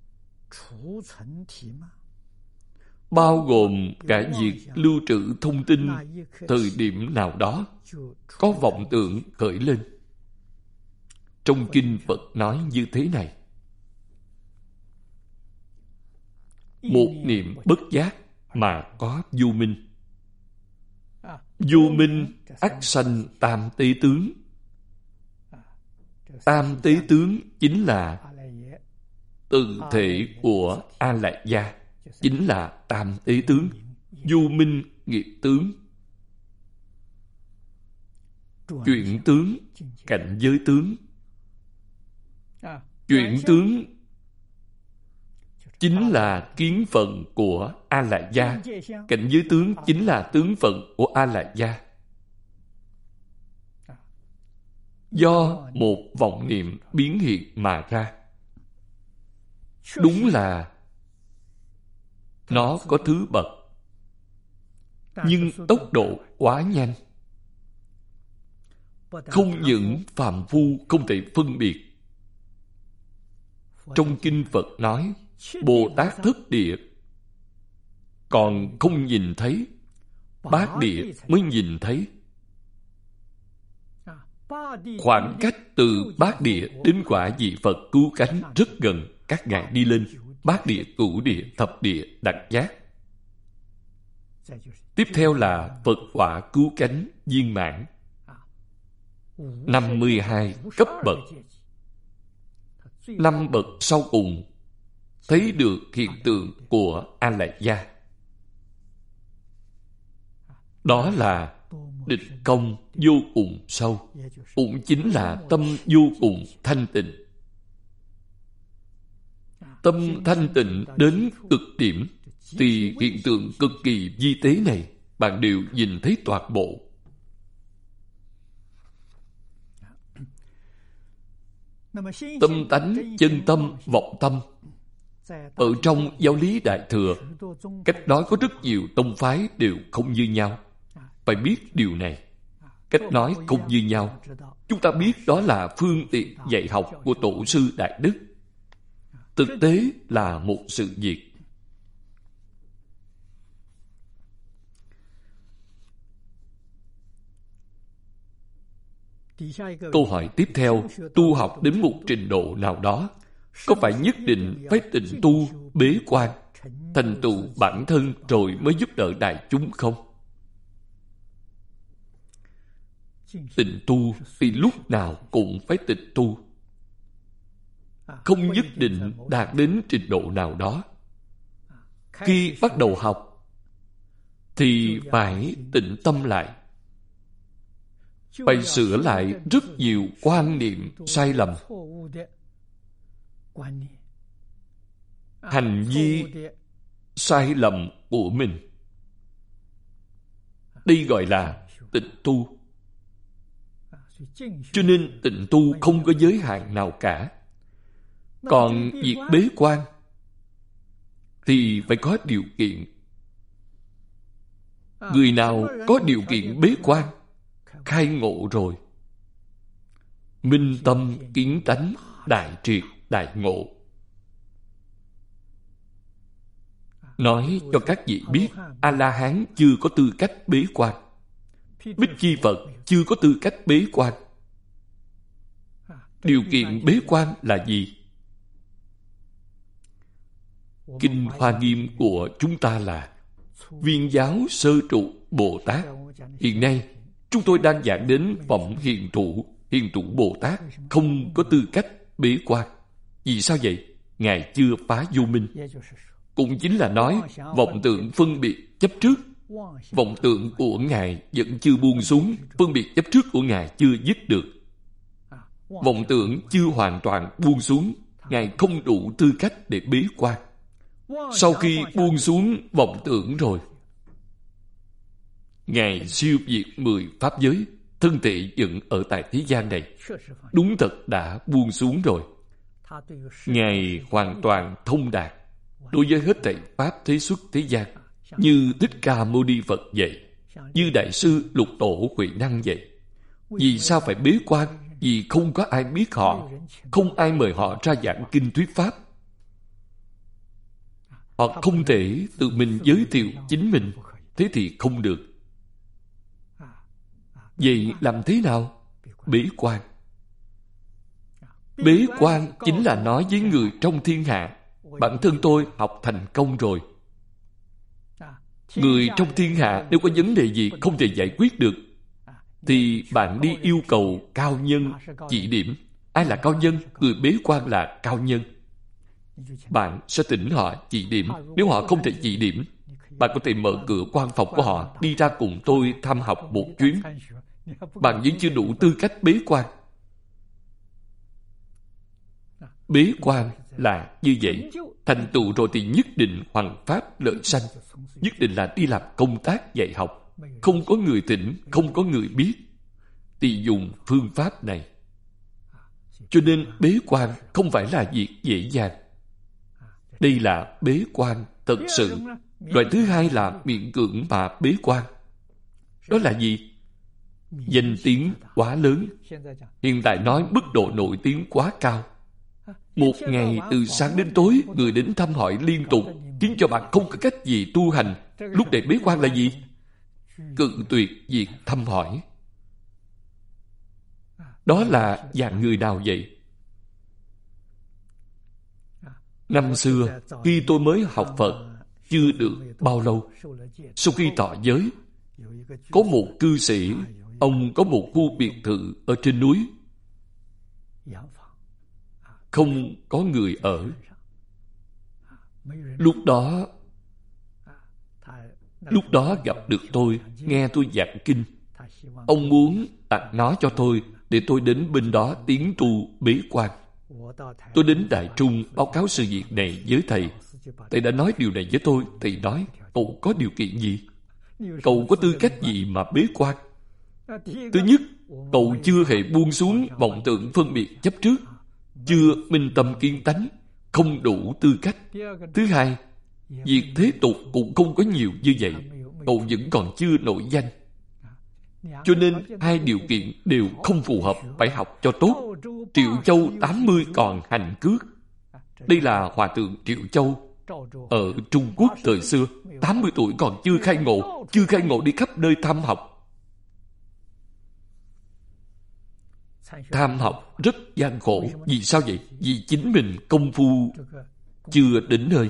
Bao gồm cả việc lưu trữ thông tin thời điểm nào đó có vọng tưởng khởi lên. Trong kinh Phật nói như thế này: một niệm bất giác mà có vô minh. Vô minh ắt sanh tam tế tướng. Tam tế tướng chính là tự thể của A Lại Gia, chính là tam tế tướng. Vô minh nghiệp tướng, chuyển tướng, cảnh giới tướng. Chuyển tướng chính là kiến phận của A Lại Gia, cảnh giới tướng chính là tướng phận của A Lại Gia. Do một vọng niệm biến hiện mà ra. Đúng là nó có thứ bậc, nhưng tốc độ quá nhanh, không những phàm phu không thể phân biệt. Trong kinh Phật nói, Bồ Tát thất địa còn không nhìn thấy, bát địa mới nhìn thấy. Khoảng cách từ bát địa đến quả vị Phật cứu cánh rất gần. Các ngài đi lên bát địa, cửu địa, thập địa, đẳng giác. Tiếp theo là Phật quả cứu cánh viên mãn, năm mươi hai cấp bậc. Năm bậc sau cùng thấy được hiện tượng của A Lại Gia. Đó là định công vô cùng sâu, cũng chính là tâm vô cùng thanh tịnh. Tâm thanh tịnh đến cực điểm thì hiện tượng cực kỳ vi tế này bạn đều nhìn thấy toàn bộ. Tâm tánh, chân tâm, vọng tâm, ở trong giáo lý Đại Thừa, cách nói có rất nhiều tông phái đều không như nhau. Phải biết điều này. Cách nói không như nhau, chúng ta biết đó là phương tiện dạy học của tổ sư Đại Đức. Thực tế là một sự việc. Câu hỏi tiếp theo, tu học đến một trình độ nào đó, có phải nhất định phải tịnh tu, bế quan, thành tựu bản thân rồi mới giúp đỡ đại chúng không? Tịnh tu thì lúc nào cũng phải tịnh tu, không nhất định đạt đến trình độ nào đó. Khi bắt đầu học thì phải tĩnh tâm lại, phải sửa lại rất nhiều quan niệm sai lầm, hành vi sai lầm của mình. Đây gọi là tịnh tu. Cho nên tịnh tu không có giới hạn nào cả. Còn việc bế quan thì phải có điều kiện. Người nào có điều kiện bế quan, khai ngộ rồi, minh tâm kiến tánh, đại triệt đại ngộ. Nói cho các vị biết, A-la-hán chưa có tư cách bế quan, Bích Chi Phật chưa có tư cách bế quan. Điều kiện bế quan là gì? Kinh Hoa Nghiêm của chúng ta là Viên giáo sơ trụ Bồ Tát. Hiện nay chúng tôi đang giảng đến phẩm hiền trụ. Hiền trụ Bồ Tát không có tư cách bế quan. Vì sao vậy? Ngài chưa phá vô minh. Cũng chính là nói vọng tưởng phân biệt chấp trước, vọng tưởng của Ngài vẫn chưa buông xuống, phân biệt chấp trước của Ngài chưa dứt được. Vọng tưởng chưa hoàn toàn buông xuống, Ngài không đủ tư cách để bế quan. Sau khi buông xuống vọng tưởng rồi, Ngài siêu việt mười pháp giới, thân thể vẫn ở tại thế gian này. Đúng thật đã buông xuống rồi. Ngài hoàn toàn thông đạt đối với hết thảy pháp thế xuất thế gian, như Thích Ca Mâu Ni Phật vậy, như Đại sư Lục Tổ Huệ Năng vậy. Vì sao phải bế quan? Vì không có ai biết họ, không ai mời họ ra giảng kinh thuyết pháp. Họ không thể tự mình giới thiệu chính mình, thế thì không được. Vậy làm thế nào? Bế quan. Bế quan chính là nói với người trong thiên hạ, bản thân tôi học thành công rồi. Người trong thiên hạ nếu có vấn đề gì không thể giải quyết được, thì bạn đi yêu cầu cao nhân chỉ điểm. Ai là cao nhân? Người bế quan là cao nhân. Bạn sẽ thỉnh họ chỉ điểm. Nếu họ không thể chỉ điểm, bạn có thể mở cửa quan phòng của họ, đi ra cùng tôi thăm học một chuyến. Bạn vẫn chưa đủ tư cách bế quan. Bế quan là như vậy. Thành tựu rồi thì nhất định hoằng pháp lợi sanh. Nhất định là đi làm công tác dạy học. Không có người thỉnh, không có người biết, thì dùng phương pháp này. Cho nên bế quan không phải là việc dễ dàng. Đây là bế quan thật sự. Loại thứ hai là miễn cưỡng mà bế quan. Đó là gì? Danh tiếng quá lớn. Hiện tại nói mức độ nổi tiếng quá cao. Một ngày từ sáng đến tối, người đến thăm hỏi liên tục, khiến cho bạn không có cách gì tu hành. Lúc này bế quan là gì? Cự tuyệt việc thăm hỏi. Đó là dạng người nào vậy? Năm xưa, khi tôi mới học Phật, chưa được bao lâu, sau khi tỏ giới, có một cư sĩ, ông có một khu biệt thự ở trên núi, không có người ở. Lúc đó, lúc đó gặp được tôi, nghe tôi giảng kinh. Ông muốn tặng nó cho tôi để tôi đến bên đó tiến tu bế quan. Tôi đến Đại Trung báo cáo sự việc này với thầy. Thầy đã nói điều này với tôi. Thầy nói, cậu có điều kiện gì? Cậu có tư cách gì mà bế quan? Thứ nhất, cậu chưa hề buông xuống vọng tưởng phân biệt chấp trước, chưa minh tâm kiên tánh, không đủ tư cách. Thứ hai, việc thế tục cũng không có nhiều như vậy. Cậu vẫn còn chưa nổi danh. Cho nên hai điều kiện đều không phù hợp, phải học cho tốt. Triệu Châu tám mươi còn hành cước. Đây là Hòa thượng Triệu Châu ở Trung Quốc thời xưa. tám mươi tuổi còn chưa khai ngộ, chưa khai ngộ đi khắp nơi tham học. Tham học rất gian khổ. Vì sao vậy? Vì chính mình công phu chưa đến nơi.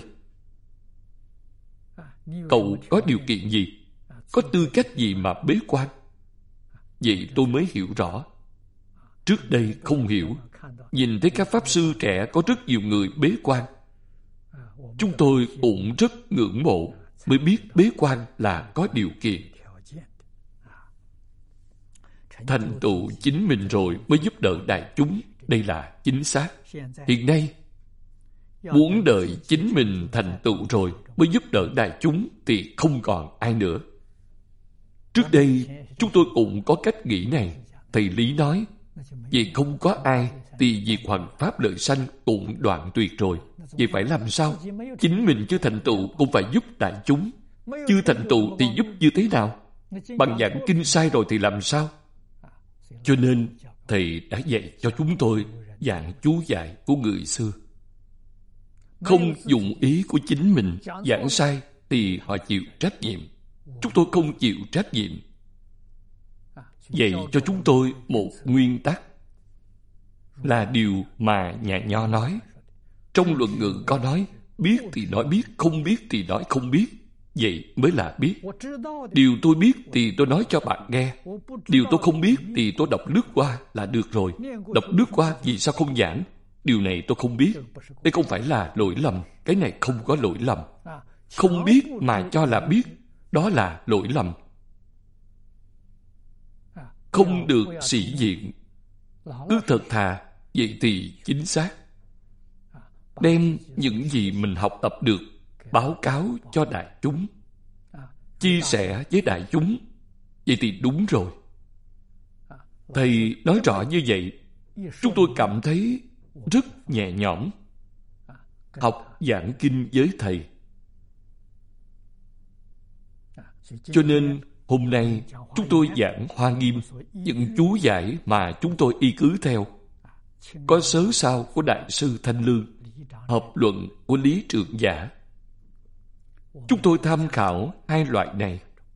Cậu có điều kiện gì? Có tư cách gì mà bế quan? Vậy tôi mới hiểu rõ. Trước đây không hiểu. Nhìn thấy các pháp sư trẻ có rất nhiều người bế quan, chúng tôi cũng rất ngưỡng mộ, mới biết bế quan là có điều kiện. Thành tựu chính mình rồi mới giúp đỡ đại chúng. Đây là chính xác. Hiện nay, muốn đợi chính mình thành tựu rồi mới giúp đỡ đại chúng thì không còn ai nữa. Trước đây, chúng tôi cũng có cách nghĩ này. Thầy Lý nói, vì không có ai thì việc hoằng pháp lợi sanh cũng đoạn tuyệt rồi. Vậy phải làm sao? Chính mình chưa thành tựu cũng phải giúp đại chúng. Chưa thành tựu thì giúp như thế nào? Bằng giảng kinh sai rồi thì làm sao? Cho nên, Thầy đã dạy cho chúng tôi dạng chú giải của người xưa. Không dùng ý của chính mình giảng sai thì họ chịu trách nhiệm. Chúng tôi không chịu trách nhiệm. Dạy cho chúng tôi một nguyên tắc, là điều mà nhà Nho nói. Trong Luận Ngữ có nói, biết thì nói biết, không biết thì nói không biết. Vậy mới là biết. Điều tôi biết thì tôi nói cho bạn nghe. Điều tôi không biết thì tôi đọc lướt qua là được rồi. Đọc lướt qua vì sao không giảng? Điều này tôi không biết. Đây không phải là lỗi lầm. Cái này không có lỗi lầm. Không biết mà cho là biết, đó là lỗi lầm. Không được sĩ diện, cứ thật thà, vậy thì chính xác. Đem những gì mình học tập được báo cáo cho đại chúng, chia sẻ với đại chúng, vậy thì đúng rồi. Thầy nói rõ như vậy, chúng tôi cảm thấy rất nhẹ nhõm. Học giảng kinh với thầy. Cho nên hôm nay chúng tôi giảng Hoa Nghiêm, những chú giải mà chúng tôi y cứ theo. Có sớ sao của Đại sư Thanh Lương, hợp luận của Lý Trượng Giả. Chúng tôi tham khảo hai loại này.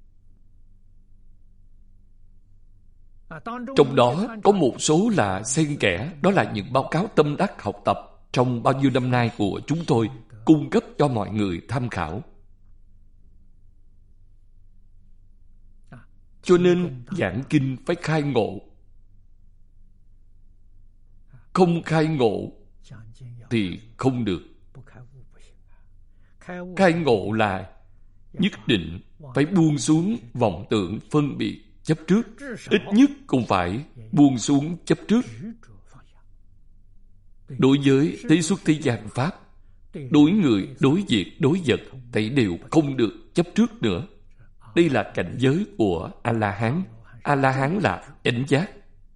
Trong đó có một số là xen kẽ, đó là những báo cáo tâm đắc học tập trong bao nhiêu năm nay của chúng tôi, cung cấp cho mọi người tham khảo. Cho nên giảng kinh phải khai ngộ. Không khai ngộ thì không được. Khai ngộ là nhất định phải buông xuống vọng tưởng phân biệt chấp trước. Ít nhất cũng phải buông xuống chấp trước. Đối với thế xuất thế gian Pháp, đối người, đối việc, đối vật, thảy đều không được chấp trước nữa. Đây là cảnh giới của A-la-hán. A-la-hán là chánh giác.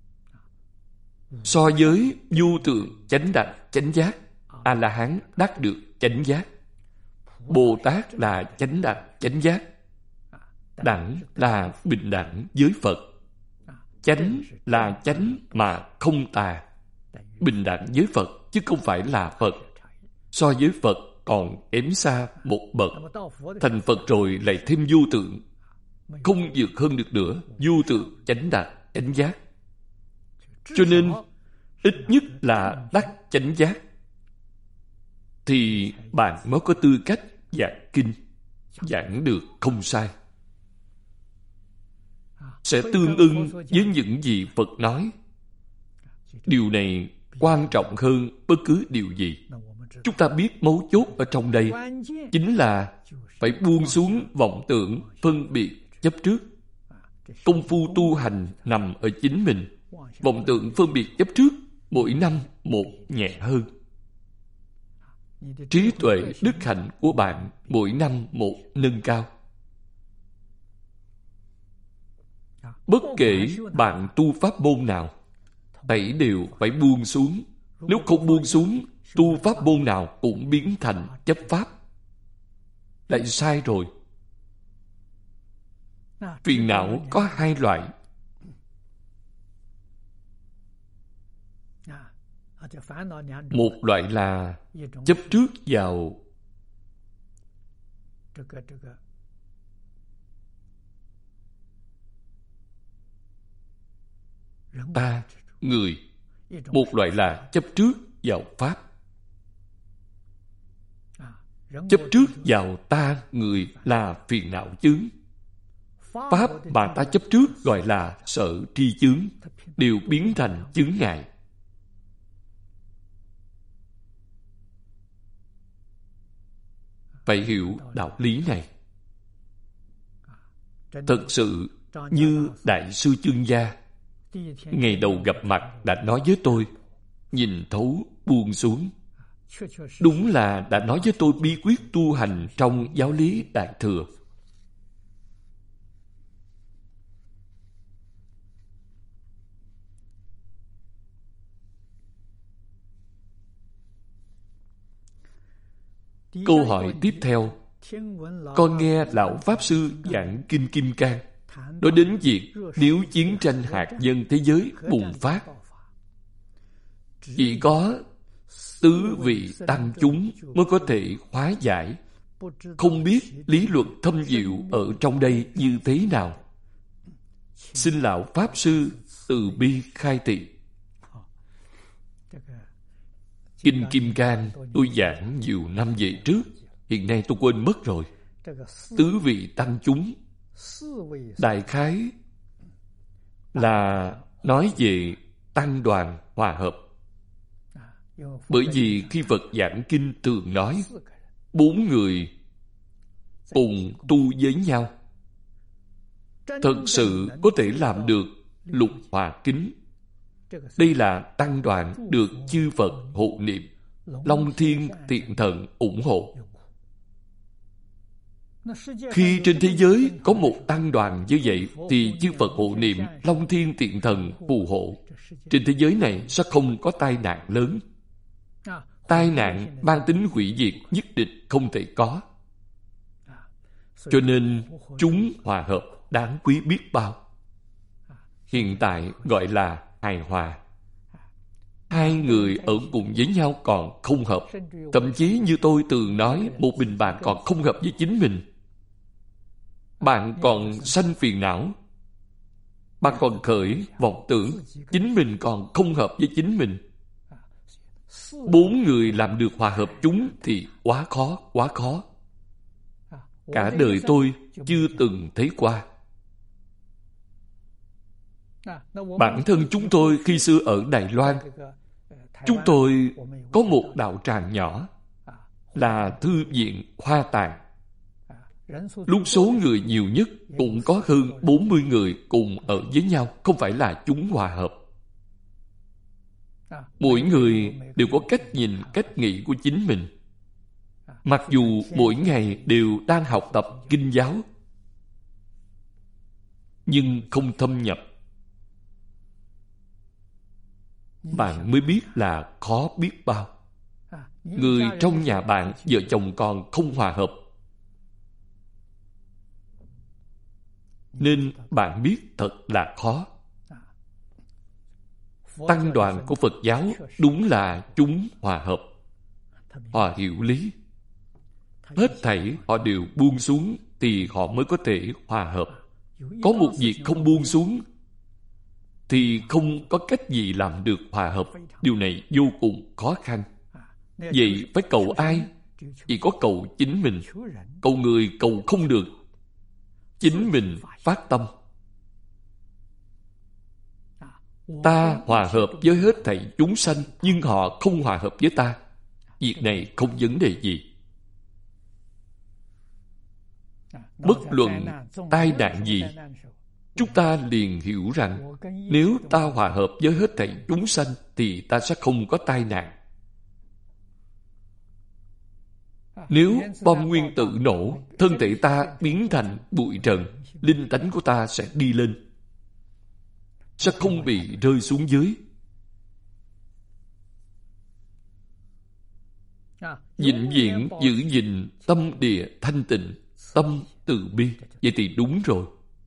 So với vô tượng chánh đẳng chánh giác, A-la-hán đắc được chánh giác. Bồ Tát là chánh đẳng chánh giác. Đẳng là bình đẳng với Phật. Chánh là chánh mà không tà. Bình đẳng với Phật chứ không phải là Phật. So với Phật còn kém xa một bậc. Thành Phật rồi lại thêm vô tượng, không vượt hơn được nữa. Vô tượng chánh đẳng chánh giác. Cho nên ít nhất là đắc chánh giác thì bạn mới có tư cách giảng kinh, giảng được không sai, sẽ tương ưng với những gì Phật nói. Điều này quan trọng hơn bất cứ điều gì. Chúng ta biết mấu chốt ở trong đây chính là phải buông xuống vọng tưởng phân biệt chấp trước. Công phu tu hành nằm ở chính mình. Vọng tưởng phân biệt chấp trước mỗi năm một nhẹ hơn. Trí tuệ đức hạnh của bạn mỗi năm một nâng cao. Bất kể bạn tu pháp môn nào, thảy đều phải buông xuống. Nếu không buông xuống, tu pháp môn nào cũng biến thành chấp pháp. Lại sai rồi. Phiền não có hai loại. Một loại là chấp trước vào ta, người. Một loại là chấp trước vào Pháp. Chấp trước vào ta, người là phiền não chướng. Pháp mà ta chấp trước gọi là sở tri chướng, đều biến thành chướng ngại. Phải hiểu đạo lý này. Thật sự như Đại sư Chương Gia ngày đầu gặp mặt đã nói với tôi, nhìn thấu buông xuống. Đúng là đã nói với tôi bí quyết tu hành trong giáo lý Đại Thừa. Câu hỏi tiếp theo. Con nghe Lão Pháp Sư giảng Kinh Kim Cang, nói đến việc nếu chiến tranh hạt nhân thế giới bùng phát, chỉ có tứ vị tăng chúng mới có thể hóa giải. Không biết lý luận thâm diệu ở trong đây như thế nào. Xin Lão Pháp Sư từ bi khai thị. Kinh Kim Cang tôi giảng nhiều năm về trước, hiện nay tôi quên mất rồi. Tứ vị tăng chúng đại khái là nói về tăng đoàn hòa hợp. Bởi vì khi Phật giảng kinh thường nói bốn người cùng tu với nhau, thật sự có thể làm được lục hòa kính. Đây là tăng đoàn được chư Phật hộ niệm, Long Thiên Thiện Thần ủng hộ. Khi trên thế giới có một tăng đoàn như vậy thì chư Phật hộ niệm, Long Thiên Tiện Thần phù hộ. Trên thế giới này sẽ không có tai nạn lớn. Tai nạn mang tính hủy diệt nhất định không thể có. Cho nên chúng hòa hợp đáng quý biết bao. Hiện tại gọi là hài hòa. Hai người ở cùng với nhau còn không hợp. Thậm chí như tôi từng nói, một mình bạn còn không hợp với chính mình. Bạn còn sanh phiền não. Bạn còn khởi vọng tưởng. Chính mình còn không hợp với chính mình. Bốn người làm được hòa hợp chúng thì quá khó, quá khó. Cả đời tôi chưa từng thấy qua. Bản thân chúng tôi khi xưa ở Đài Loan, chúng tôi có một đạo tràng nhỏ là Thư viện Hoa Tạng. Lúc số người nhiều nhất cũng có hơn bốn mươi người cùng ở với nhau, không phải là chúng hòa hợp. Mỗi người đều có cách nhìn, cách nghĩ của chính mình. Mặc dù mỗi ngày đều đang học tập kinh giáo, nhưng không thâm nhập. Bạn mới biết là khó biết bao. Người trong nhà bạn, vợ chồng còn không hòa hợp, nên bạn biết thật là khó. Tăng đoàn của Phật giáo đúng là chúng hòa hợp. Họ hiểu lý. Hết thảy họ đều buông xuống thì họ mới có thể hòa hợp. Có một việc không buông xuống thì không có cách gì làm được hòa hợp. Điều này vô cùng khó khăn. Vậy phải cầu ai? Chỉ có cầu chính mình. Cầu người cầu không được. Chính mình phát tâm. Ta hòa hợp với hết thảy chúng sanh, nhưng họ không hòa hợp với ta. Việc này không vấn đề gì. Bất luận tai nạn gì, chúng ta liền hiểu rằng nếu ta hòa hợp với hết thảy chúng sanh thì ta sẽ không có tai nạn. Nếu bom nguyên tử nổ, thân thể ta biến thành bụi trần, linh tánh của ta sẽ đi lên, sẽ không bị rơi xuống dưới. Vĩnh viễn giữ gìn tâm địa thanh tịnh, tâm từ bi. Vậy thì đúng rồi.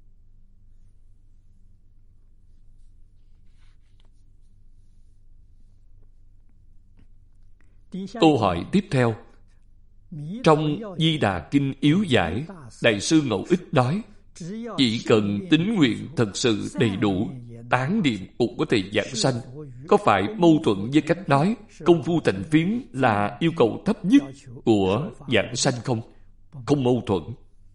Câu hỏi tiếp theo. Trong Di Đà Kinh Yếu Giải, Đại sư Ngẫu Ích nói, chỉ cần tín nguyện thật sự đầy đủ, tán niệm cũng có thể giảng sanh. Có phải mâu thuẫn với cách nói công phu thành phiến là yêu cầu thấp nhất của giảng sanh không? Không mâu thuẫn.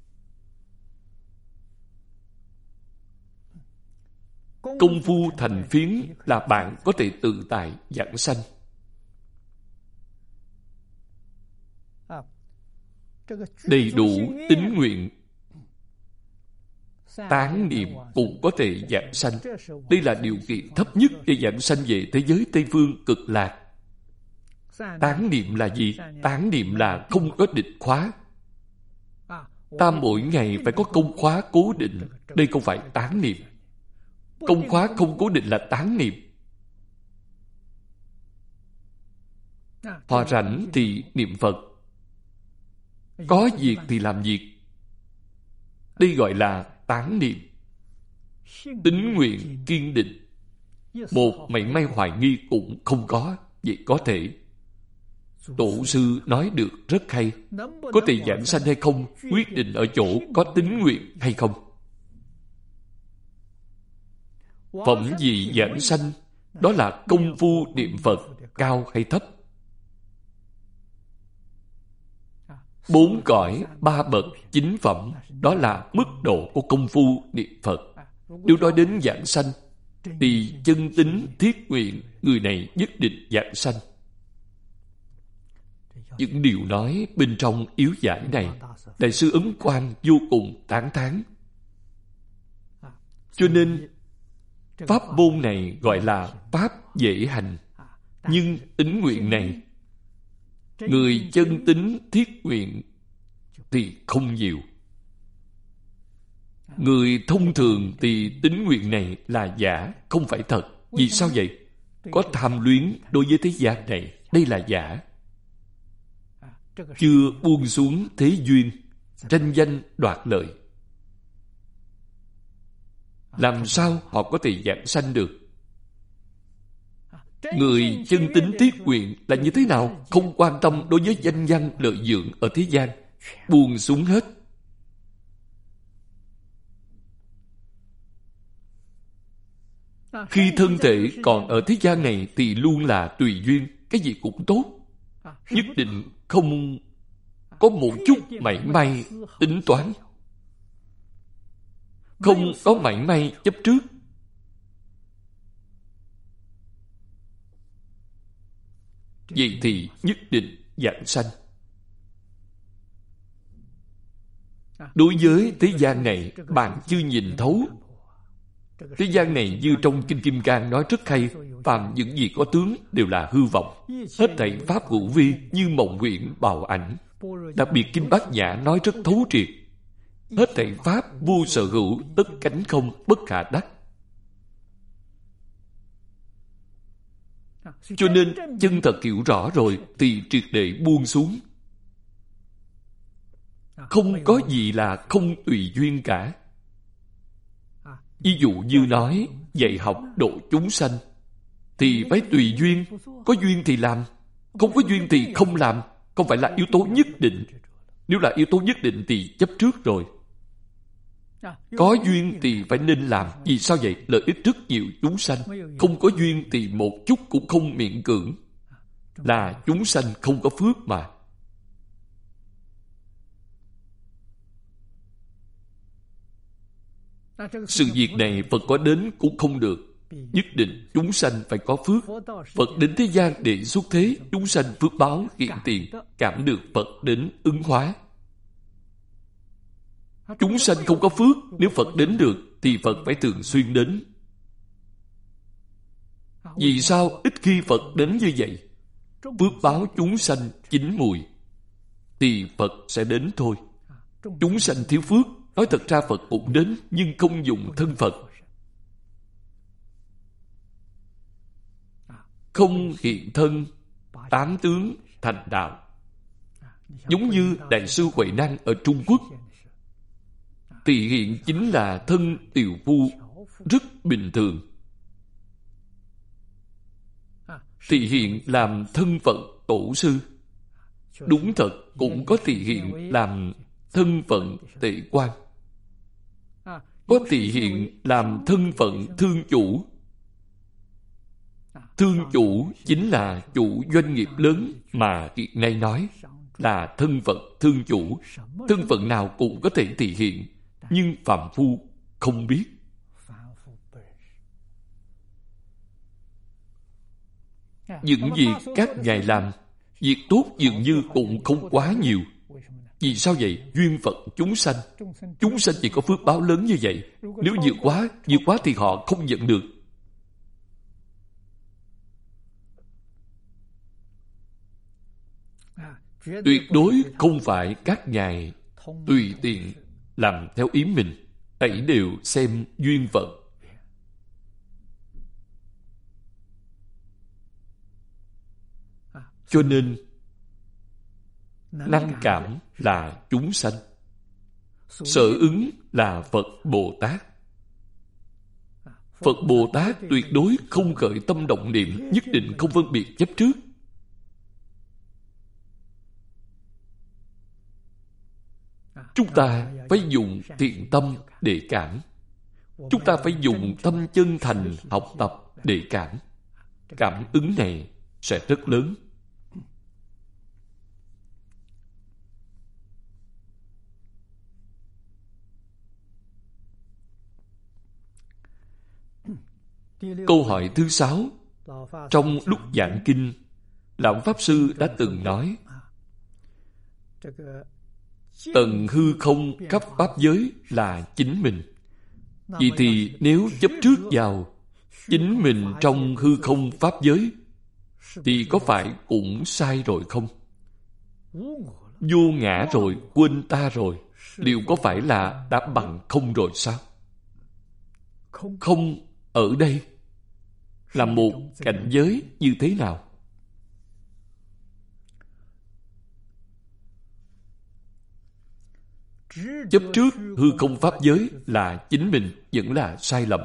Công phu thành phiến là bạn có thể tự tại giảng sanh. Đầy đủ tín nguyện, tán niệm cũng có thể giảng sanh. Đây là điều kiện thấp nhất để giảng sanh về thế giới Tây Phương cực lạc. Tán niệm là gì? Tán niệm là không có định khóa. Ta mỗi ngày phải có công khóa cố định. Đây không phải tán niệm. Công khóa không cố định là tán niệm. Họ rảnh thì niệm Phật, có việc thì làm việc. Đây gọi là tán niệm. Tín nguyện kiên định, một mảy may hoài nghi cũng không có. Vậy có thể. Tổ sư nói được rất hay. Có thể giảng sanh hay không quyết định ở chỗ có tín nguyện hay không. Phẩm gì giảng sanh, đó là công phu niệm Phật cao hay thấp. Bốn cõi, ba bậc, chín phẩm, đó là mức độ của công phu niệm Phật. Nếu nói đến giảng sanh, thì chân tính thiết nguyện, người này nhất định giảng sanh. Những điều nói bên trong yếu giải này, Đại sư Ấn Quang vô cùng tán thán. Cho nên, pháp môn này gọi là pháp dễ hành. Nhưng tín nguyện này, người chân tính thiết nguyện thì không nhiều. Người thông thường thì tín nguyện này là giả, không phải thật. Vì sao vậy? Có tham luyến đối với thế gian này, đây là giả. Chưa buông xuống thế duyên, tranh danh đoạt lợi. Làm sao họ có thể giảng sanh được? Người chân tín tiết nguyện là như thế nào? Không quan tâm đối với danh văn lợi dưỡng ở thế gian, buông xuống hết. Khi thân thể còn ở thế gian này thì luôn là tùy duyên, cái gì cũng tốt. Nhất định không có một chút mảy may tính toán, không có mảy may chấp trước. Vậy thì nhất định giảng sanh. Đối với thế gian này, bạn chưa nhìn thấu. Thế gian này như trong Kinh Kim Cang nói rất hay, phàm những gì có tướng đều là hư vọng. Hết thảy pháp hữu vi như mộng huyễn bào ảnh. Đặc biệt Kinh Bát Nhã nói rất thấu triệt. Hết thảy pháp vô sở hữu, tất cánh không, bất khả đắc. Cho nên chân thật hiểu rõ rồi thì triệt để buông xuống. Không có gì là không tùy duyên cả. Ví dụ như nói dạy học độ chúng sanh thì phải tùy duyên. Có duyên thì làm, không có duyên thì không làm. Không phải là yếu tố nhất định. Nếu là yếu tố nhất định thì chấp trước rồi. Có duyên thì phải nên làm. Vì sao vậy? Lợi ích rất nhiều chúng sanh. Không có duyên thì một chút cũng không miễn cưỡng. Là chúng sanh không có phước mà. Sự việc này Phật có đến cũng không được. Nhất định chúng sanh phải có phước. Phật đến thế gian để xuất thế, chúng sanh phước báo hiện tiền, cảm được Phật đến ứng hóa. Chúng sanh không có phước, nếu Phật đến được thì Phật phải thường xuyên đến. Vì sao ít khi Phật đến như vậy? Phước báo chúng sanh chín mùi thì Phật sẽ đến thôi. Chúng sanh thiếu phước, nói thật ra Phật cũng đến, nhưng không dùng thân Phật. Không hiện thân, tám tướng thành đạo. Giống như Đại sư Huệ Năng ở Trung Quốc, thì hiện chính là thân tiều phu, rất bình thường. Thì hiện làm thân phận tổ sư. Đúng thật cũng có thị hiện làm thân phận tệ quan. Có thị hiện làm thân phận thương chủ. Thương chủ chính là chủ doanh nghiệp lớn mà hiện nay nói là thân phận thương chủ. Thân phận nào cũng có thể thị hiện, nhưng phàm phu không biết. Những việc các ngài làm, việc tốt dường như cũng không quá nhiều. Vì sao vậy? Duyên phận chúng sanh. Chúng sanh chỉ có phước báo lớn như vậy. Nếu nhiều quá, nhiều quá thì họ không nhận được. Tuyệt đối không phải các ngài tùy tiện làm theo ý mình. Ấy đều xem duyên phận. Cho nên năng cảm là chúng sanh, sở ứng là Phật Bồ Tát. Phật Bồ Tát tuyệt đối không khởi tâm động niệm, nhất định không phân biệt chấp trước. Chúng ta phải dùng thiện tâm để cảm. Chúng ta phải dùng tâm chân thành học tập để cảm. Cảm ứng này sẽ rất lớn. Câu hỏi thứ sáu. Trong lúc giảng kinh, Lão Pháp Sư đã từng nói: tận hư không khắp pháp giới là chính mình. Vậy thì nếu chấp trước vào chính mình trong hư không pháp giới, thì có phải cũng sai rồi không? vô ngã rồi, quên ta rồi, liệu có phải là đã bằng không rồi sao? Không ở đây là một cảnh giới như thế nào? Chấp trước hư không pháp giới là chính mình vẫn là sai lầm.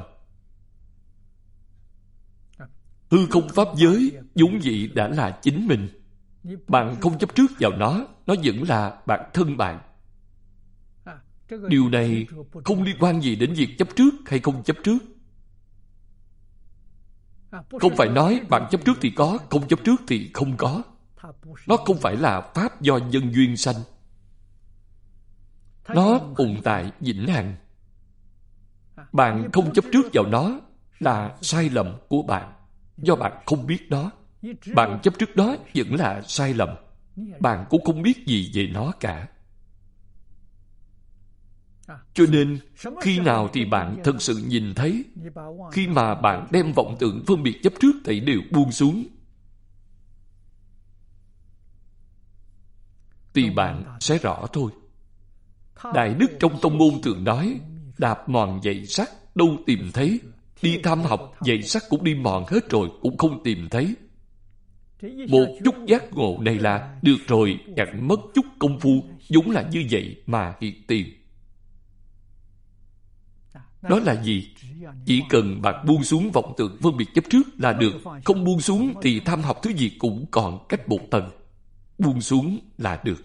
Hư không pháp giới vốn dĩ đã là chính mình. Bạn không chấp trước vào nó, nó vẫn là bản thân bạn. Điều này không liên quan gì đến việc chấp trước hay không chấp trước. Không phải nói bạn chấp trước thì có, không chấp trước thì không có. Nó không phải là pháp do nhân duyên sanh. Nó tồn tại vĩnh hằng. Bạn không chấp trước vào nó là sai lầm của bạn, do bạn không biết nó. Bạn chấp trước đó vẫn là sai lầm. Bạn cũng không biết gì về nó cả. Cho nên, khi nào thì bạn thật sự nhìn thấy? Khi mà bạn đem vọng tưởng phân biệt chấp trước thảy đều buông xuống, thì bạn sẽ rõ thôi. Đại đức trong tông môn thường nói, đạp mòn giày sắt đâu tìm thấy. Đi thăm học giày sắt cũng đi mòn hết rồi, cũng không tìm thấy. Một chút giác ngộ này là được rồi, chẳng mất chút công phu, vốn là như vậy mà hiện tiền. Đó là gì? Chỉ cần bạn buông xuống vọng tưởng phân biệt chấp trước là được. Không buông xuống thì tham học thứ gì cũng còn cách một tầng. Buông xuống là được.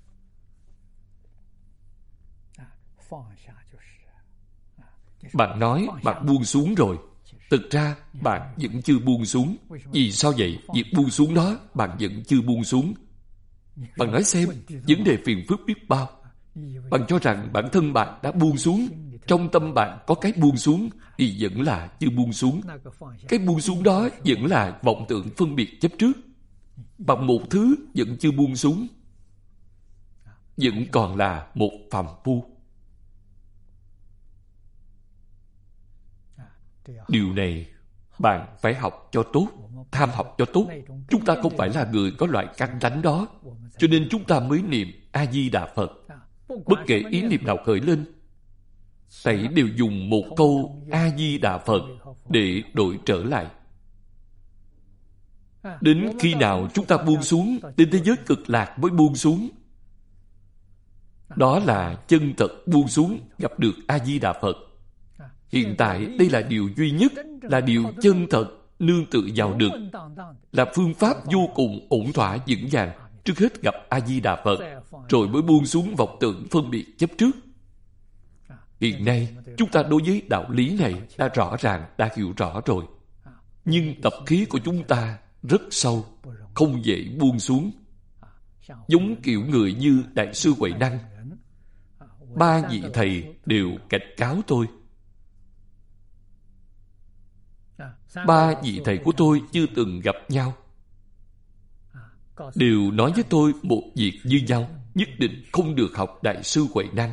Bạn nói bạn buông xuống rồi, thực ra bạn vẫn chưa buông xuống. Vì sao vậy? Việc buông xuống đó bạn vẫn chưa buông xuống. Bạn nói xem, vấn đề phiền phức biết bao. Bạn cho rằng bản thân bạn đã buông xuống, trong tâm bạn có cái buông xuống thì vẫn là chưa buông xuống. Cái buông xuống đó vẫn là vọng tưởng phân biệt chấp trước. Bằng một thứ vẫn chưa buông xuống, vẫn còn là một phàm phu. Điều này bạn phải học cho tốt, tham học cho tốt. Chúng ta không phải là người có loại căn tánh đó, cho nên chúng ta mới niệm A-di-đà Phật. Bất kể ý niệm nào khởi lên, thảy đều dùng một câu A-di-đà Phật để đổi trở lại. Đến khi nào chúng ta buông xuống, đến thế giới cực lạc mới buông xuống. Đó là chân thật buông xuống, gặp được A-di-đà Phật. Hiện tại đây là điều duy nhất, là điều chân thật, nương tựa vào được, là phương pháp vô cùng ổn thỏa vững vàng. Trước hết gặp A-di-đà Phật, rồi mới buông xuống vọng tưởng phân biệt chấp trước. Hiện nay, chúng ta đối với đạo lý này đã rõ ràng, đã hiểu rõ rồi. Nhưng tập khí của chúng ta rất sâu, không dễ buông xuống. Giống kiểu người như Đại sư Huệ Năng. Ba vị thầy đều cảnh cáo tôi. Ba vị thầy của tôi chưa từng gặp nhau, đều nói với tôi một việc như nhau, nhất định không được học Đại sư Huệ Năng.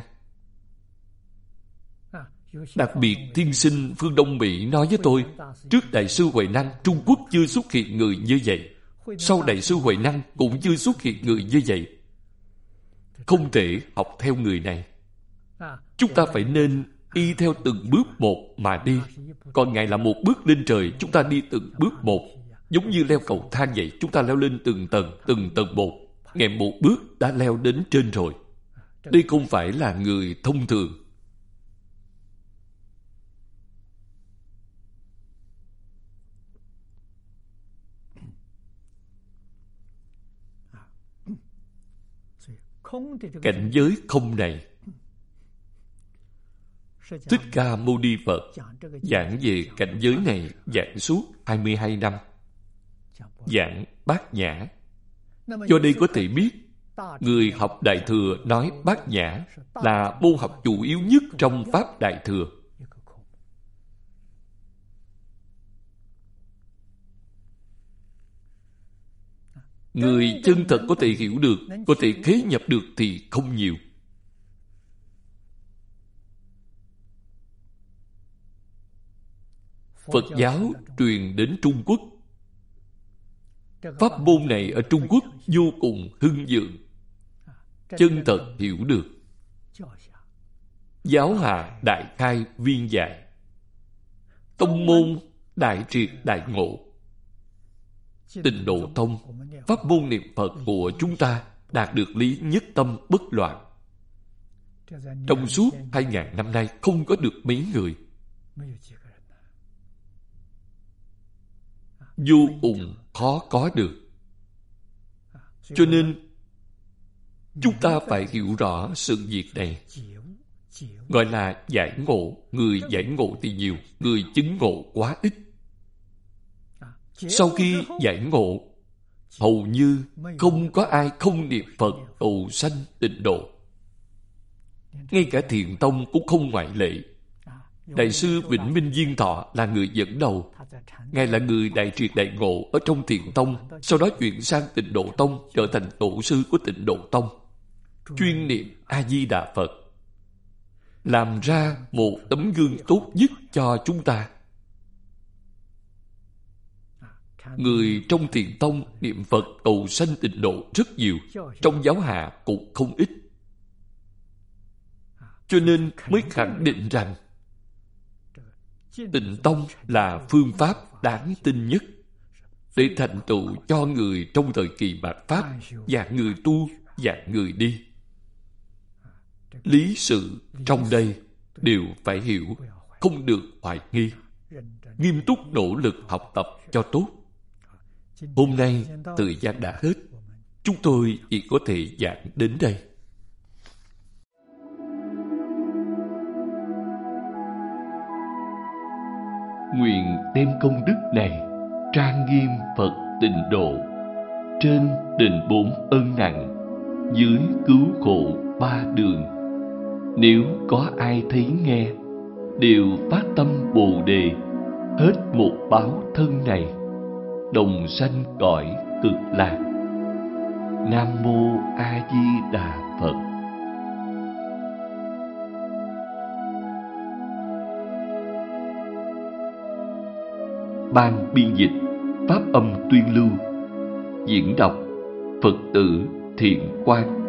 Đặc biệt tiên sinh Phương Đông Mỹ nói với tôi, trước Đại sư Huệ Năng, Trung Quốc chưa xuất hiện người như vậy. Sau Đại sư Huệ Năng cũng chưa xuất hiện người như vậy. Không thể học theo người này. Chúng ta phải nên y theo từng bước một mà đi. Còn Ngài là một bước lên trời, chúng ta đi từng bước một. Giống như leo cầu thang vậy, chúng ta leo lên từng tầng, từng tầng một. Ngài một bước đã leo đến trên rồi. Đây không phải là người thông thường. Cảnh giới không này, Thích Ca Mâu Ni Phật giảng về cảnh giới này giảng suốt hai mươi hai năm, giảng Bát Nhã. Do đây có thể biết, người học Đại Thừa nói Bát Nhã là môn học chủ yếu nhất trong Pháp Đại Thừa. Người chân thật có thể hiểu được, có thể khế nhập được thì không nhiều. Phật giáo truyền đến Trung Quốc. Pháp môn này ở Trung Quốc vô cùng hưng vượng. chân thật hiểu được. Giáo hạ đại khai viên giải, tông môn đại triệt đại ngộ. Tịnh Độ Tông, pháp môn niệm Phật của chúng ta đạt được lý nhất tâm bất loạn. Trong suốt hai ngàn năm nay không có được mấy người. Vô cùng khó có được. Cho nên chúng ta phải hiểu rõ sự việc này. Gọi là giải ngộ. Người giải ngộ thì nhiều, người chứng ngộ quá ít. Sau khi giải ngộ, hầu như không có ai không niệm Phật cầu sanh tịnh độ. Ngay cả Thiện Tông cũng không ngoại lệ. Đại sư Vĩnh Minh Diên Thọ là người dẫn đầu. Ngài là người đại triệt đại ngộ ở trong Thiện Tông, sau đó chuyển sang Tịnh Độ Tông, trở thành tổ sư của Tịnh Độ Tông, chuyên niệm A-di-đà Phật, làm ra một tấm gương tốt nhất cho chúng ta. Người trong Thiện Tông niệm Phật cầu sanh tịnh độ rất nhiều, trong giáo hạ cũng không ít. Cho nên mới khẳng định rằng Tịnh Tông là phương pháp đáng tin nhất để thành tựu cho người trong thời kỳ mạt Pháp, dạng người tu, dạng người đi. Lý sự trong đây đều phải hiểu, không được hoài nghi, nghiêm túc nỗ lực học tập cho tốt. Hôm nay thời gian đã hết, chúng tôi chỉ có thể giảng đến đây. Nguyện đem công đức này trang nghiêm Phật Tịnh Độ, trên đền bốn ân nặng, dưới cứu khổ ba đường. Nếu có ai thấy nghe, đều phát tâm Bồ Đề, hết một báo thân này, đồng sanh cõi Cực Lạc. Nam Mô A Di Đà Phật. Ban biên dịch Pháp âm tuyên lưu. Diễn đọc Phật tử Thiện Quang.